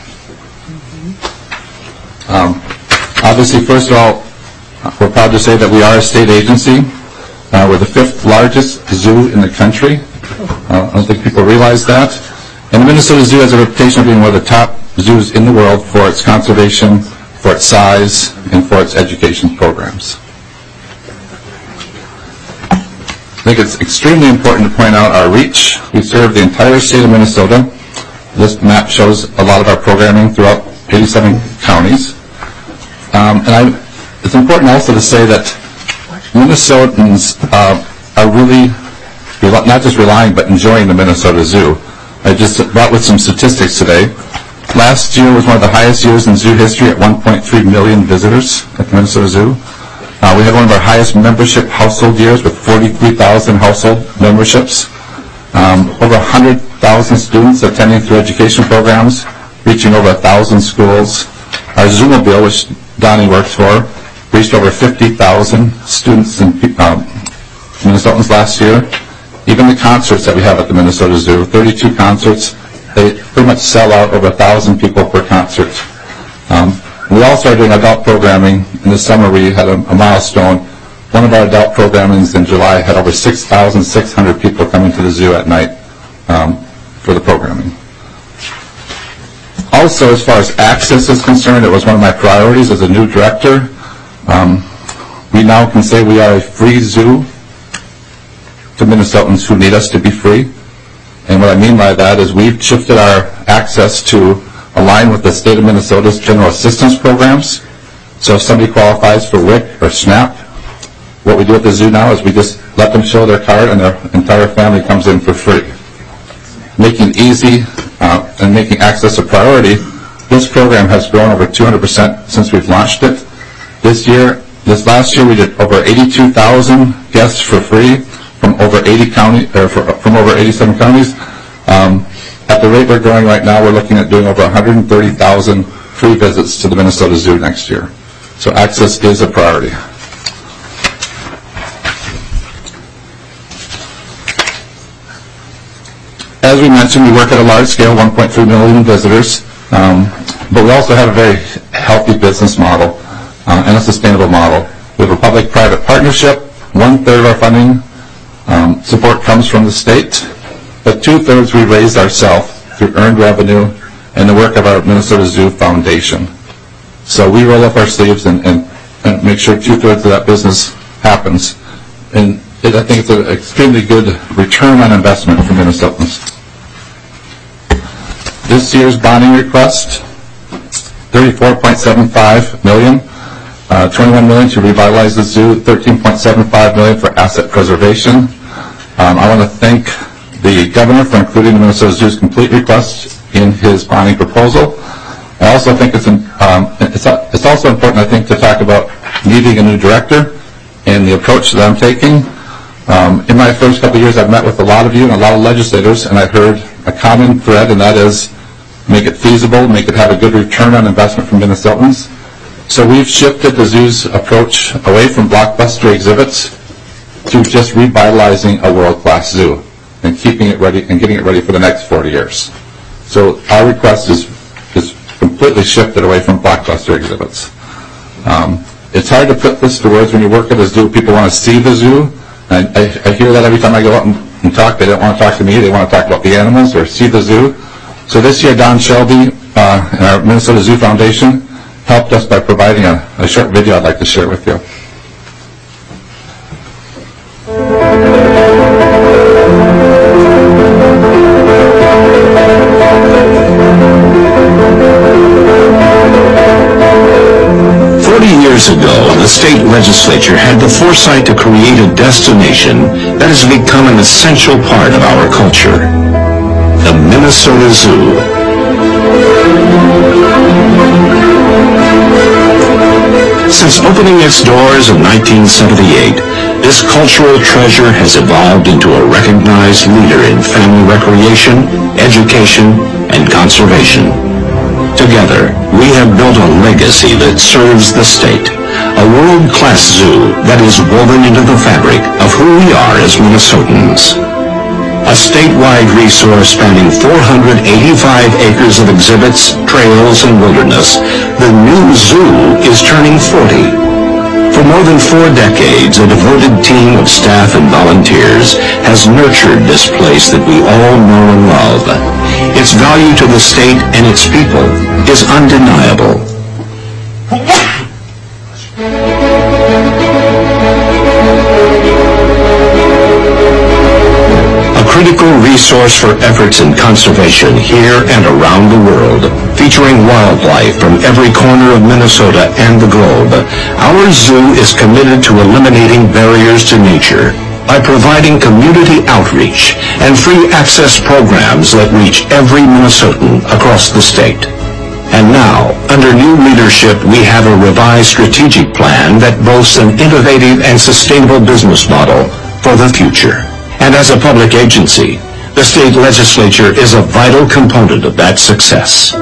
Um, obviously, first of all, we're proud to say that we are a state agency. Uh, we're the fifth largest zoo in the country. Uh, I don't think people realize that. And the Minnesota Zoo has a reputation of being one of the top zoos in the world for its conservation, for its size, and for its education programs. I think it's extremely important to point out our reach. We serve the entire state of Minnesota. This map shows a lot of our programming throughout eighty-seven counties. Um, and I, it's important also to say that Minnesotans uh, are really not just relying but enjoying the Minnesota Zoo. I just brought with some statistics today. Last year was one of the highest years in zoo history at one point three million visitors at the Minnesota Zoo. Uh, we had one of our highest membership household years with forty-three thousand household memberships. Um, over one hundred thousand students attending through education programs, reaching over one thousand schools. Our Zoomobile, which Donnie works for, reached over fifty thousand students and um, Minnesotans last year. Even the concerts that we have at the Minnesota Zoo, thirty-two concerts, they pretty much sell out over one thousand people per concert. Um, we also are doing adult programming. In the summer we had a, a milestone. One of our adult programmings in July had over six thousand six hundred people coming to the zoo at night um, for the programming. Also, as far as access is concerned, it was one of my priorities as a new director. Um, we now can say we are a free zoo to Minnesotans who need us to be free. And what I mean by that is we've shifted our access to align with the state of Minnesota's general assistance programs. So if somebody qualifies for W I C or SNAP, what we do at the zoo now is we just let them show their card and their entire family comes in for free. Making it easy uh, and making access a priority, this program has grown over two hundred percent since we've launched it. This year, this last year we did over eighty-two thousand guests for free from over eighty county, or for, from over eighty-seven counties. Um, at the rate we're growing right now, we're looking at doing over one hundred thirty thousand free visits to the Minnesota Zoo next year. So access is a priority. As we mentioned, we work at a large scale, one point three million visitors, um, but we also have a very healthy business model uh, and a sustainable model. We have a public-private partnership. One-third of our funding um, support comes from the state, but two-thirds we raise ourselves through earned revenue and the work of our Minnesota Zoo Foundation. So we roll up our sleeves and, and, and make sure two-thirds of that business happens. And it, I think it's an extremely good return on investment for Minnesotans. This year's bonding request, thirty-four point seven five million dollars, uh, twenty-one million dollars to revitalize the zoo, thirteen point seven five million dollars for asset preservation. Um, I want to thank the governor for including the Minnesota Zoo's complete request in his bonding proposal. I also think it's, um, it's, it's also important, I think, to talk about needing a new director and the approach that I'm taking. Um, in my first couple of years, I've met with a lot of you and a lot of legislators, and I heard a common thread, and that is make it feasible, make it have a good return on investment from Minnesotans. So we've shifted the zoo's approach away from blockbuster exhibits to just revitalizing a world-class zoo and keeping it ready and getting it ready for the next forty years. So our request is, is completely shifted away from blockbuster exhibits. Um, it's hard to put this to words when you work at a zoo. People want to see the zoo. I, I, I hear that every time I go out and, and talk. They don't want to talk to me. They want to talk about the animals or see the zoo. So this year, Don Shelby uh, and our Minnesota Zoo Foundation helped us by providing a, a short video I'd like to share with you. Forty years ago, the state legislature had the foresight to create a destination that has become an essential part of our culture. The Minnesota Zoo. Since opening its doors in nineteen seventy-eight, this cultural treasure has evolved into a recognized leader in family recreation, education, and conservation. Together, we have built a legacy that serves the state, a world-class zoo that is woven into the fabric of who we are as Minnesotans. A statewide resource spanning four hundred eighty-five acres of exhibits, trails, and wilderness, the new zoo is turning forty. For more than four decades, a devoted team of staff and volunteers has nurtured this place that we all know and love. Its value to the state and its people is undeniable. resource for efforts in conservation here and around the world, featuring wildlife from every corner of Minnesota and the globe. Our zoo is committed to eliminating barriers to nature by providing community outreach and free access programs that reach every Minnesotan across the state. And now, under new leadership, we have a revised strategic plan that boasts an innovative and sustainable business model for the future. And as a public agency, the state legislature is a vital component of that success.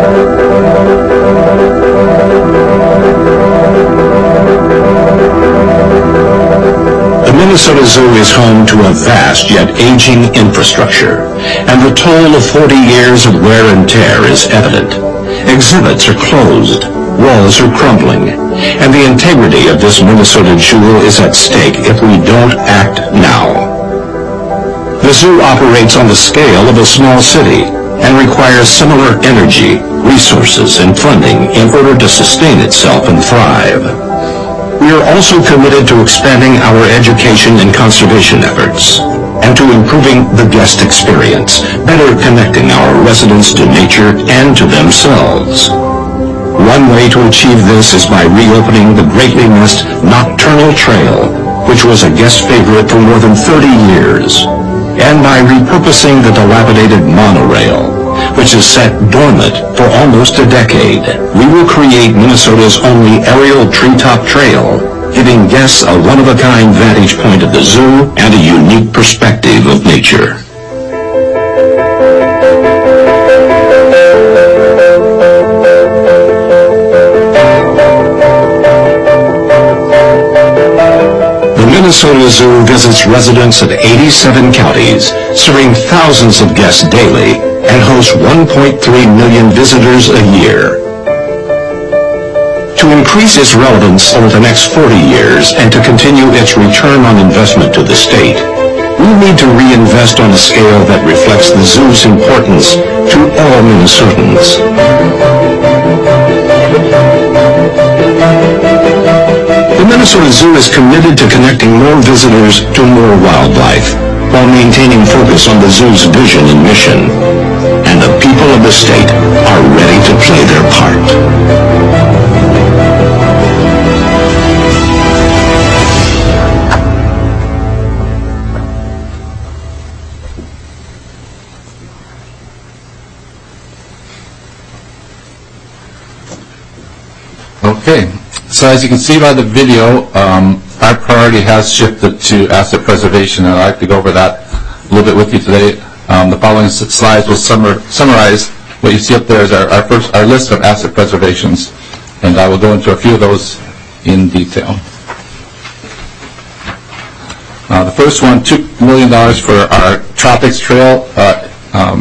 The Minnesota Zoo is home to a vast yet aging infrastructure, and the toll of forty years of wear and tear is evident. Exhibits are closed, walls are crumbling, and the integrity of this Minnesota jewel is at stake if we don't act now. The zoo operates on the scale of a small city and requires similar energy, resources, and funding in order to sustain itself and thrive. We are also committed to expanding our education and conservation efforts, and to improving the guest experience, better connecting our residents to nature and to themselves. One way to achieve this is by reopening the greatly missed Nocturnal Trail, which was a guest favorite for more than thirty years, and by repurposing the dilapidated monorail, which is set dormant for almost a decade. We will create Minnesota's only aerial treetop trail, giving guests a one-of-a-kind vantage point of the zoo and a unique perspective of nature. The Minnesota Zoo visits residents of eighty-seven counties, serving thousands of guests daily, and hosts one point three million visitors a year. To increase its relevance over the next forty years and to continue its return on investment to the state, we need to reinvest on a scale that reflects the zoo's importance to all Minnesotans. The Minnesota Zoo is committed to connecting more visitors to more wildlife, while maintaining focus on the zoo's vision and mission. And the people of the state are ready to play their part. Okay, so as you can see by the video, um, our priority has shifted to asset preservation, and I'd like to go over that a little bit with you today. Um, the following slides will summar, summarize what you see up there is our, our, first, our list of asset preservations, and I will go into a few of those in detail. Uh, the first one, two million dollars for our Tropics Trail, uh, um,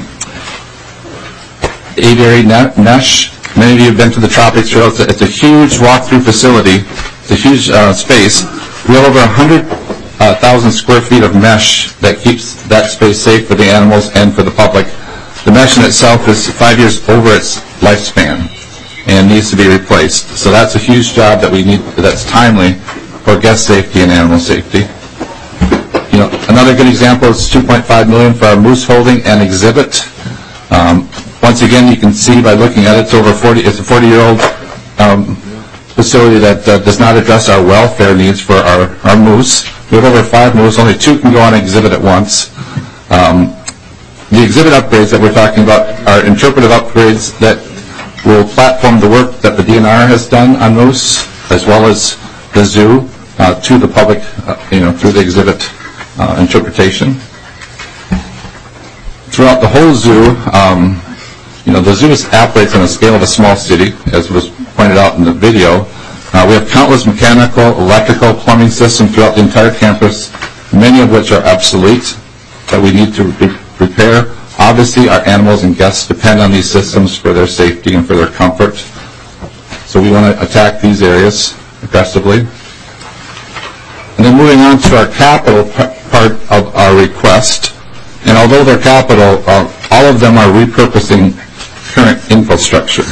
aviary mesh. Many of you have been to the Tropics Trail. It's a, it's a huge walk-through facility. It's a huge uh, space. We have over one hundred thousand square feet of mesh that keeps that space safe for the animals and for the public. The mesh in itself is five years over its lifespan and needs to be replaced. So that's a huge job that we need, that's timely for guest safety and animal safety. You know, another good example is two point five million dollars for our moose holding and exhibit. Um, once again, you can see by looking at it, it's over forty. It's a forty-year-old um, facility that uh, does not address our welfare needs for our, our moose. We have over five moose. Only two can go on exhibit at once. Um, the exhibit upgrades that we're talking about are interpretive upgrades that will platform the work that the D N R has done on moose, as well as the zoo, uh, to the public, uh, you know, through the exhibit uh, interpretation. Throughout the whole zoo, um, you know, the zoo operates on a scale of a small city, as was pointed out in the video. Uh, we have countless mechanical, electrical, plumbing systems throughout the entire campus, many of which are obsolete, that we need to re- repair. Obviously, our animals and guests depend on these systems for their safety and for their comfort. So we want to attack these areas aggressively. And then moving on to our capital p- part of our request. And although they're capital, uh, all of them are repurposing current infrastructure.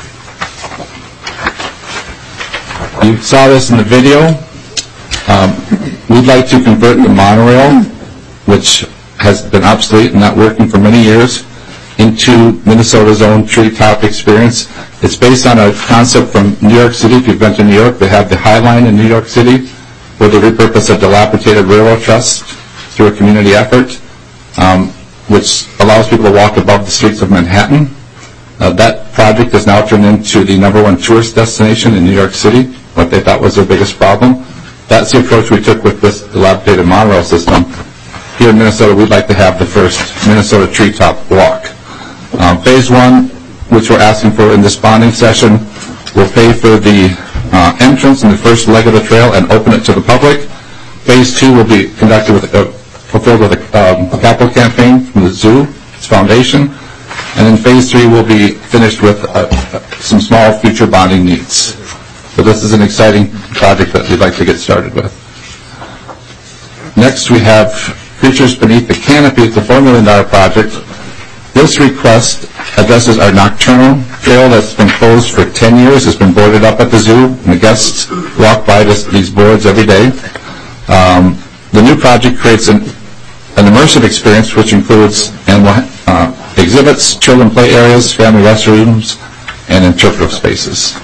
You saw this in the video. Um, we'd like to convert the monorail, which has been obsolete and not working for many years into Minnesota's own treetop experience. It's based on a concept from New York City. If you've been to New York, they have the High Line in New York City, where they repurpose a dilapidated railroad trust through a community effort, um, which allows people to walk above the streets of Manhattan. Uh, that project has now turned into the number one tourist destination in New York City, what they thought was their biggest problem. That's the approach we took with this dilapidated monorail system. Here in Minnesota, we'd like to have the first Minnesota treetop walk. Um, phase one, which we're asking for in this bonding session, will pay for the uh, entrance and the first leg of the trail and open it to the public. Phase two will be conducted with a, fulfilled with a, um, a capital campaign from the zoo, its foundation. And then phase three will be finished with uh, some small future bonding needs. So this is an exciting project that we'd like to get started with. Next we have Creatures Beneath the Canopy. It's a four million dollars project. This request addresses our nocturnal trail that's been closed for ten years. It's been boarded up at the zoo, and the guests walk by this, these boards every day. Um, the new project creates an, an immersive experience which includes animal uh, exhibits, children play areas, family restrooms, and interpretive spaces.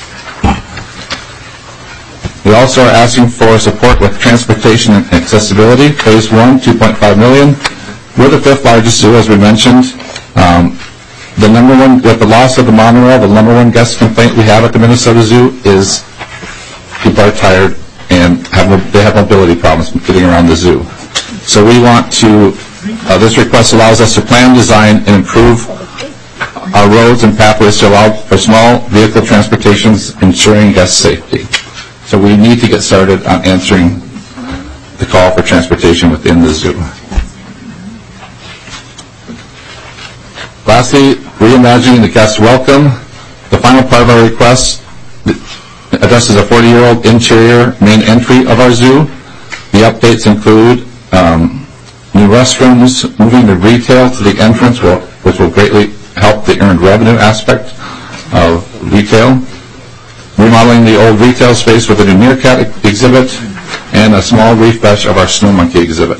We also are asking for support with transportation and accessibility. Phase one, two point five million dollars. We're the fifth largest zoo, as we mentioned. Um, the number one, with the loss of the monorail, the number one guest complaint we have at the Minnesota Zoo is people are tired and have they have mobility problems getting around the zoo. So we want to, uh, this request allows us to plan, design, and improve our roads and pathways to allow for small vehicle transportations, ensuring guest safety. So we need to get started on answering the call for transportation within the zoo. Lastly, reimagining the guest welcome. The final part of our request addresses a forty-year-old interior main entry of our zoo. The updates include um, new restrooms, moving the retail to the entrance, will, which will greatly help the earned revenue aspect of retail. Remodeling the old retail space with a new meerkat exhibit and a small refresh of our snow monkey exhibit.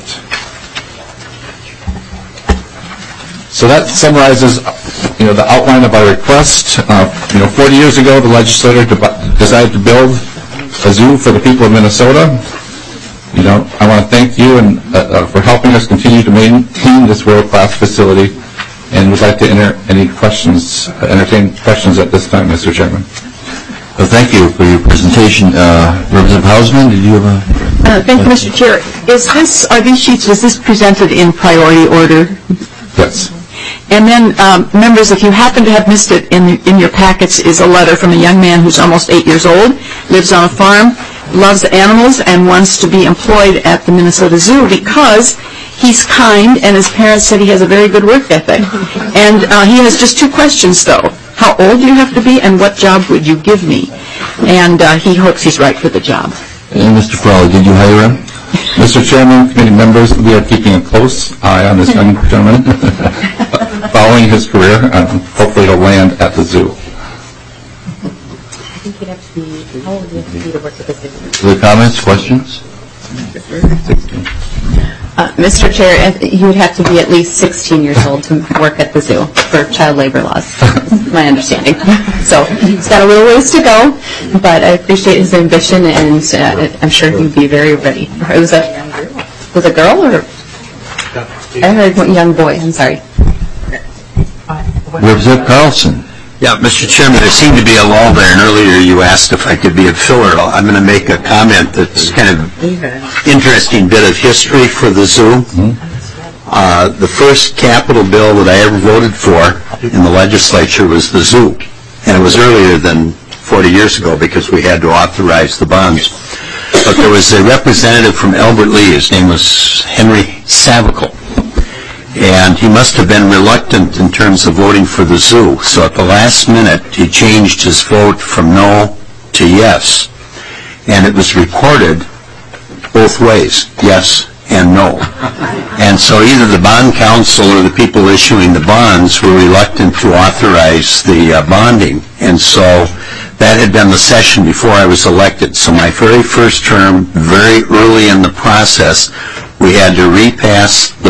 So that summarizes, you know, the outline of our request. Uh, you know, forty years ago, the legislature decided to build a zoo for the people of Minnesota. You know, I want to thank you and uh, uh, for helping us continue to maintain this world-class facility. And would like to enter any questions, uh, entertain questions at this time, Mister Chairman. Well, thank you for your presentation. Uh, Representative Hausman, did you have a... Uh, thank you, Mister Chair. Is this, are these sheets, was this presented in priority order? Yes. And then, um, members, if you happen to have missed it, in, in your packets is a letter from a young man who's almost eight years old, lives on a farm, loves animals, and wants to be employed at the Minnesota Zoo because he's kind, and his parents said he has a very good work ethic. And uh, he has just two questions, though. How old do you have to be, and what job would you give me? And uh, he hopes he's right for the job. And Mister Frawley, did you hire him? Mister Chairman, committee members, we are keeping a close eye on this young gentleman, following his career, and hopefully he'll land at the zoo. I think you'd have to be, how old do you have to be to work at the zoo? Other comments, questions? Uh, Mister Chair, you would have to be at least sixteen years old to work at the zoo for child labor laws, my understanding. So he's got a little ways to go, but I appreciate his ambition, and uh, I'm sure he'd be very ready. It was a, was a girl, or? I heard one young boy, I'm sorry. Representative Carlson. Yeah, Mister Chairman, there seemed to be a lull there, and earlier you asked if I could be a filler. I'm going to make a comment that's kind of interesting bit of history for the zoo. Uh, the first capital bill that I ever voted for in the legislature was the zoo, and it was earlier than forty years ago because we had to authorize the bonds. But there was a representative from Albert Lea. His name was Henry Savicle. And he must have been reluctant in terms of voting for the zoo. So at the last minute, he changed his vote from no to yes. And it was recorded both ways, yes and no. And so either the bond council or the people issuing the bonds were reluctant to authorize the uh, bonding. And so that had been the session before I was elected. So my very first term, very early in the process, we had to repass the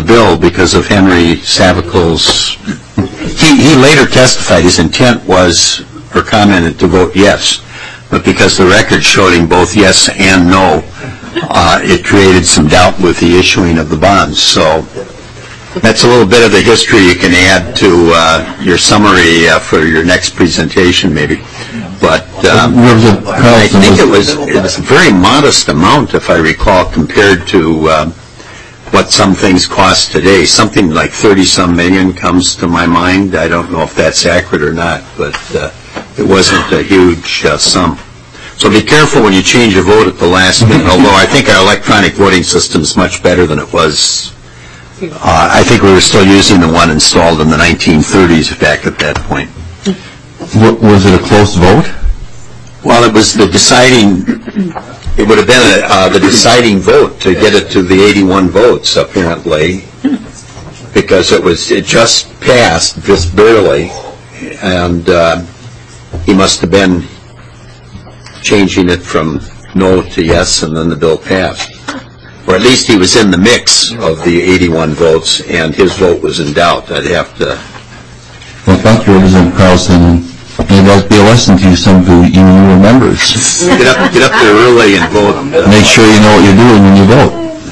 bill because of Henry Savicle's, he, he later testified his intent was, or commented, to vote yes. But because the record showed him both yes and no, uh, it created some doubt with the issuing of the bonds. So that's a little bit of the history you can add to uh, your summary uh, for your next presentation, maybe. But um, I think it was it was a very modest amount, if I recall, compared to uh, what some things cost today. Something like thirty-some million comes to my mind. I don't know if that's accurate or not, but uh, it wasn't a huge uh, sum. So be careful when you change your vote at the last minute, although I think our electronic voting system is much better than it was. Uh, I think we were still using the one installed in the nineteen thirties back at that point. Was it a close vote? Well, it was the deciding, it would have been a, uh, the deciding vote to get it to the eighty-one votes, apparently, because it was, it just passed, just barely, and uh, he must have been changing it from no to yes, and then the bill passed. Or at least he was in the mix of the eighty-one votes, and his vote was in doubt. I'd have to... Well, thank you, Representative Carlson. Maybe that'll be a lesson to you, some of you newer members. Get up, get up there early and vote. Make sure you know what you're doing when you vote.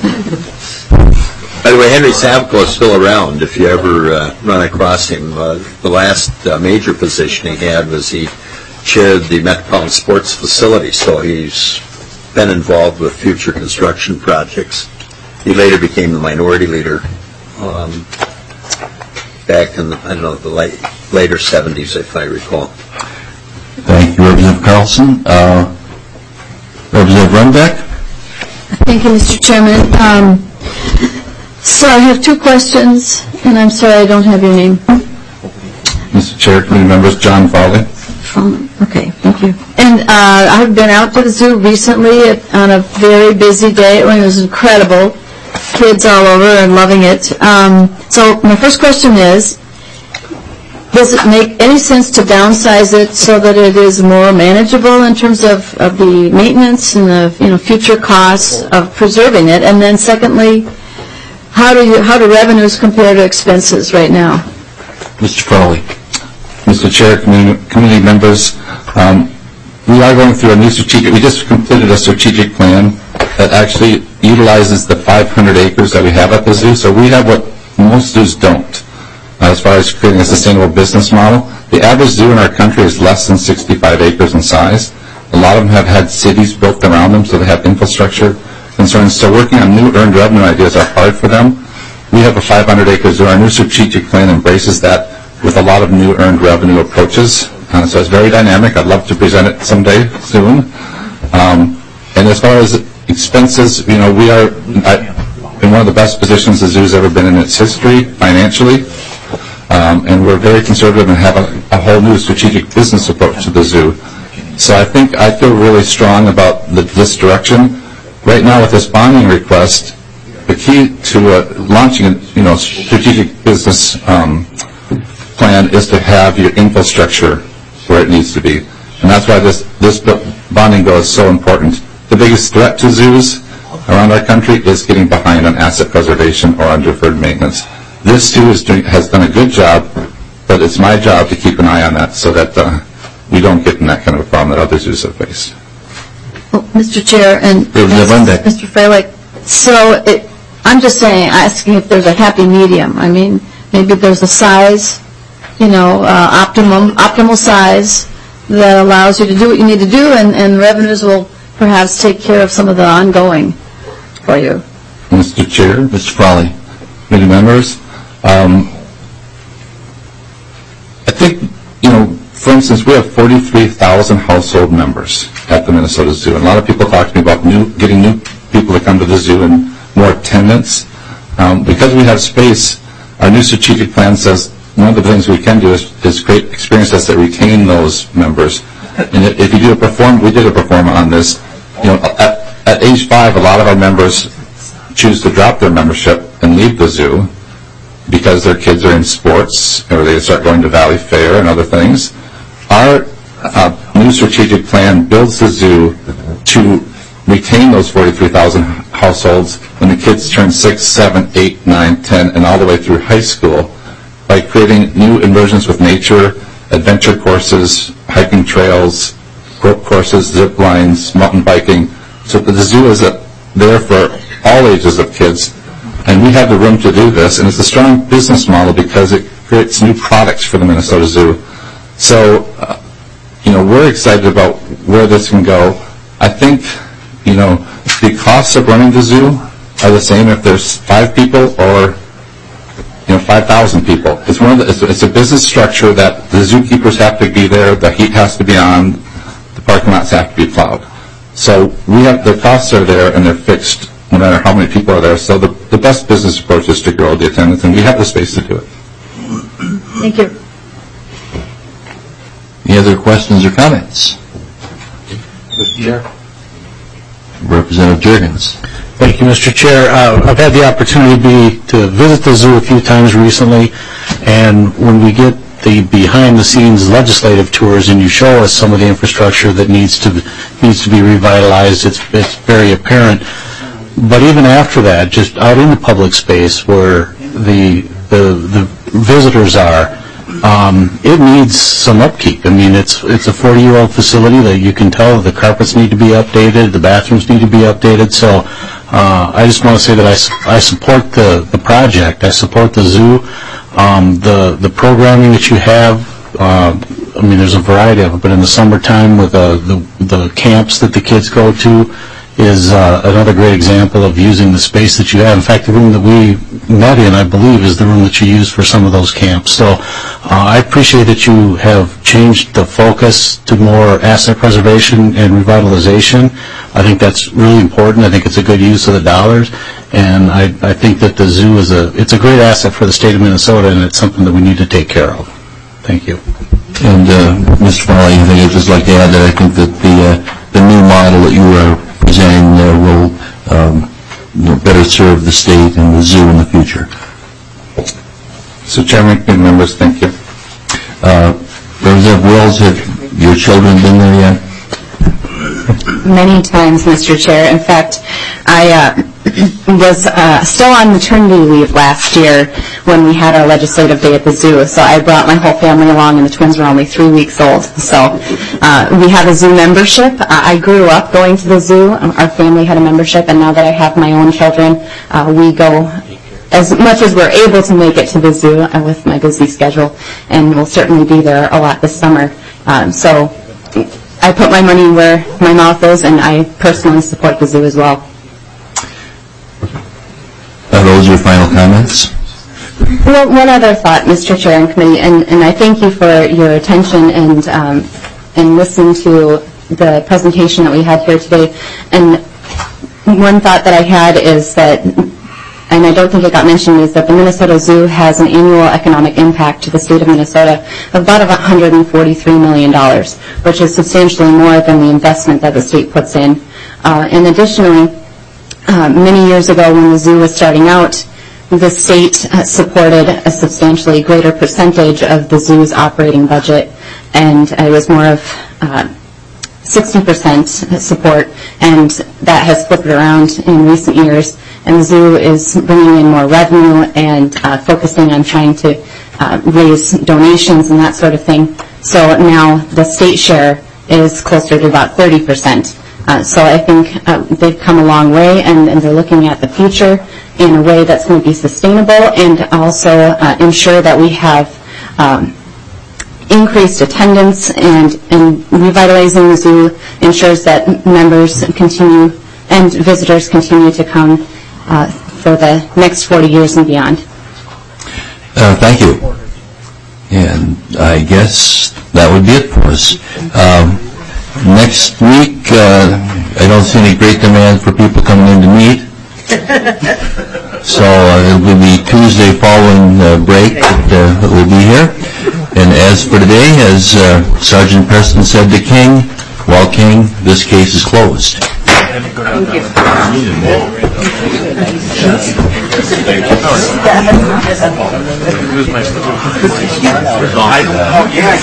By the way, Henry Savicle is still around if you ever uh, run across him. Uh, the last uh, major position he had was he chaired the Metropolitan Sports Facility, so he's been involved with future construction projects. He later became the minority leader um, back in the, I don't know, the late, later seventies, if I recall. Thank you, Representative Carlson. Uh, Representative Runbeck? Thank you, Mister Chairman. Um, so I have two questions, and I'm sorry I don't have your name. Mister Chair, committee members, John Fowley. Okay, thank you. And uh, I've been out to the zoo recently at, on a very busy day. It was incredible. Kids all over and loving it. Um, so my first question is, does it make any sense to downsize it so that it is more manageable in terms of, of the maintenance and the you know future costs of preserving it? And then secondly, how do you how do revenues compare to expenses right now? Mister Fowley. Mister Chair, committee, committee members, um, we are going through a new strategic, we just completed a strategic plan that actually utilizes the five hundred acres that we have at the zoo. So we have what most zoos don't, uh, as far as creating a sustainable business model. The average zoo in our country is less than sixty-five acres in size. A lot of them have had cities built around them, so they have infrastructure concerns. So working on new earned revenue ideas are hard for them. We have a five hundred acre zoo. Our new strategic plan embraces that with a lot of new earned revenue approaches. Uh, so it's very dynamic. I'd love to present it someday soon. Um, and as far as expenses, you know, we are I, in one of the best positions the zoo's ever been in its history financially. Um, and we're very conservative and have a, a whole new strategic business approach to the zoo. So I think I feel really strong about the, this direction. Right now with this bonding request, the key to uh, launching a you know, strategic business um, plan is to have your infrastructure where it needs to be. And that's why this, this bonding bill is so important. The biggest threat to zoos around our country is getting behind on asset preservation or on deferred maintenance. This zoo is doing, has done a good job, but it's my job to keep an eye on that so that uh, we don't get in that kind of a problem that other zoos have faced. Well, Mister Chair and Mister Freilich, so it, I'm just saying, asking if there's a happy medium. I mean, maybe there's a size, you know, uh, optimum, optimal size that allows you to do what you need to do, and, and revenues will perhaps take care of some of the ongoing for you. Mister Chair, Mister Frawley, committee members, um, I think, you know, for instance, we have forty-three thousand household members at the Minnesota Zoo, and a lot of people talk to me about new, getting new people to come to the zoo and more attendance. Um, because we have space, our new strategic plan says one of the things we can do is, is create experiences that retain those members. And if you do a perform, we did a perform on this. You know, at, at age five, a lot of our members choose to drop their membership and leave the zoo because their kids are in sports or they start going to Valley Fair and other things. Our uh, new strategic plan builds the zoo to retain those forty-three thousand households when the kids turn six, seven, eight, nine, ten, and all the way through high school by creating new immersions with nature, adventure courses, hiking trails, rope courses, zip lines, mountain biking. So the zoo is a, there for all ages of kids, and we have the room to do this, and it's a strong business model because it creates new products for the Minnesota Zoo. So, uh, you know, we're excited about where this can go. I think, you know, the costs of running the zoo are the same if there's five people or, you know, five thousand people. It's one of the, it's, it's a business structure that the zookeepers have to be there, the heat has to be on, the parking lots have to be plowed. So we have, the costs are there and they're fixed no matter how many people are there. So the, the best business approach is to grow the attendance, and we have the space to do it. Thank you. Any other questions or comments? Mister Chair. Representative Juergens. Thank you, Mister Chair. Uh, I've had the opportunity to, be, to visit the zoo a few times recently, and when we get the behind-the-scenes legislative tours and you show us some of the infrastructure that needs to needs to be revitalized, it's it's very apparent. But even after that, just out in the public space where the the, the visitors are, um, it needs some upkeep. I mean, it's it's a forty-year-old facility that you can tell the carpets need to be updated, the bathrooms need to be updated. So uh, I just want to say that I, I support the, the project. I support the zoo. Um, the the programming that you have, uh, I mean, there's a variety of it, but in the summertime with uh, the the camps that the kids go to is uh, another great example of using the space that you have. In fact, the room that we met in, I believe, is the room that you used for some of those camps. So uh, I appreciate that you have changed the focus to more asset preservation and revitalization. I think that's really important. I think it's a good use of the dollars. And I, I think that the zoo is a, it's a great asset for the state of Minnesota, and it's something that we need to take care of. Thank you. And uh, Mister Farley, I think I'd just like to add that I think that the uh, the new model that you are presenting uh, will um, you know, better serve the state and the zoo in the future. So, Chairman and members, thank you. Uh, Representative Wills, have your children been there yet? Many times, Mister Chair. In fact, I uh, was uh, still on maternity leave last year when we had our legislative day at the zoo, so I brought my whole family along, and the twins were only three weeks old. So uh, we have a zoo membership. Uh, I grew up going to the zoo. Our family had a membership, and now that I have my own children, uh, we go as much as we're able to make it to the zoo uh, with my busy schedule, and we'll certainly be there a lot this summer. Um, so I put my money where my mouth is, and I personally support the zoo as well. Are those your final comments? Well, one other thought, Mister Chair and Committee, and, and I thank you for your attention and um, and listening to the presentation that we had here today. And one thought that I had is that, and I don't think it got mentioned, is that the Minnesota Zoo has an annual economic impact to the state of Minnesota of about one hundred forty-three million dollars, which is substantially more than the investment that the state puts in. Uh, and additionally, uh, many years ago when the zoo was starting out, the state uh, supported a substantially greater percentage of the zoo's operating budget, and it was more of uh, sixty percent support, and that has flipped around in recent years, and the zoo is bringing in more revenue and uh, focusing on trying to uh, raise donations and that sort of thing. So now the state share is closer to about thirty percent. Uh, so I think uh, they've come a long way, and, and they're looking at the future in a way that's going to be sustainable and also uh, ensure that we have um, increased attendance, and, and revitalizing the zoo ensures that members continue and visitors continue to come uh, for the next forty years and beyond. Uh, thank you. And I guess that would be it for us. Um, next week, uh, I don't see any great demand for people coming in to meet. So uh, it will be Tuesday following uh, break that uh, we'll be here. And as for today, as uh, Sergeant Preston said to King, well, King, this case is closed. Thank you. Who's my...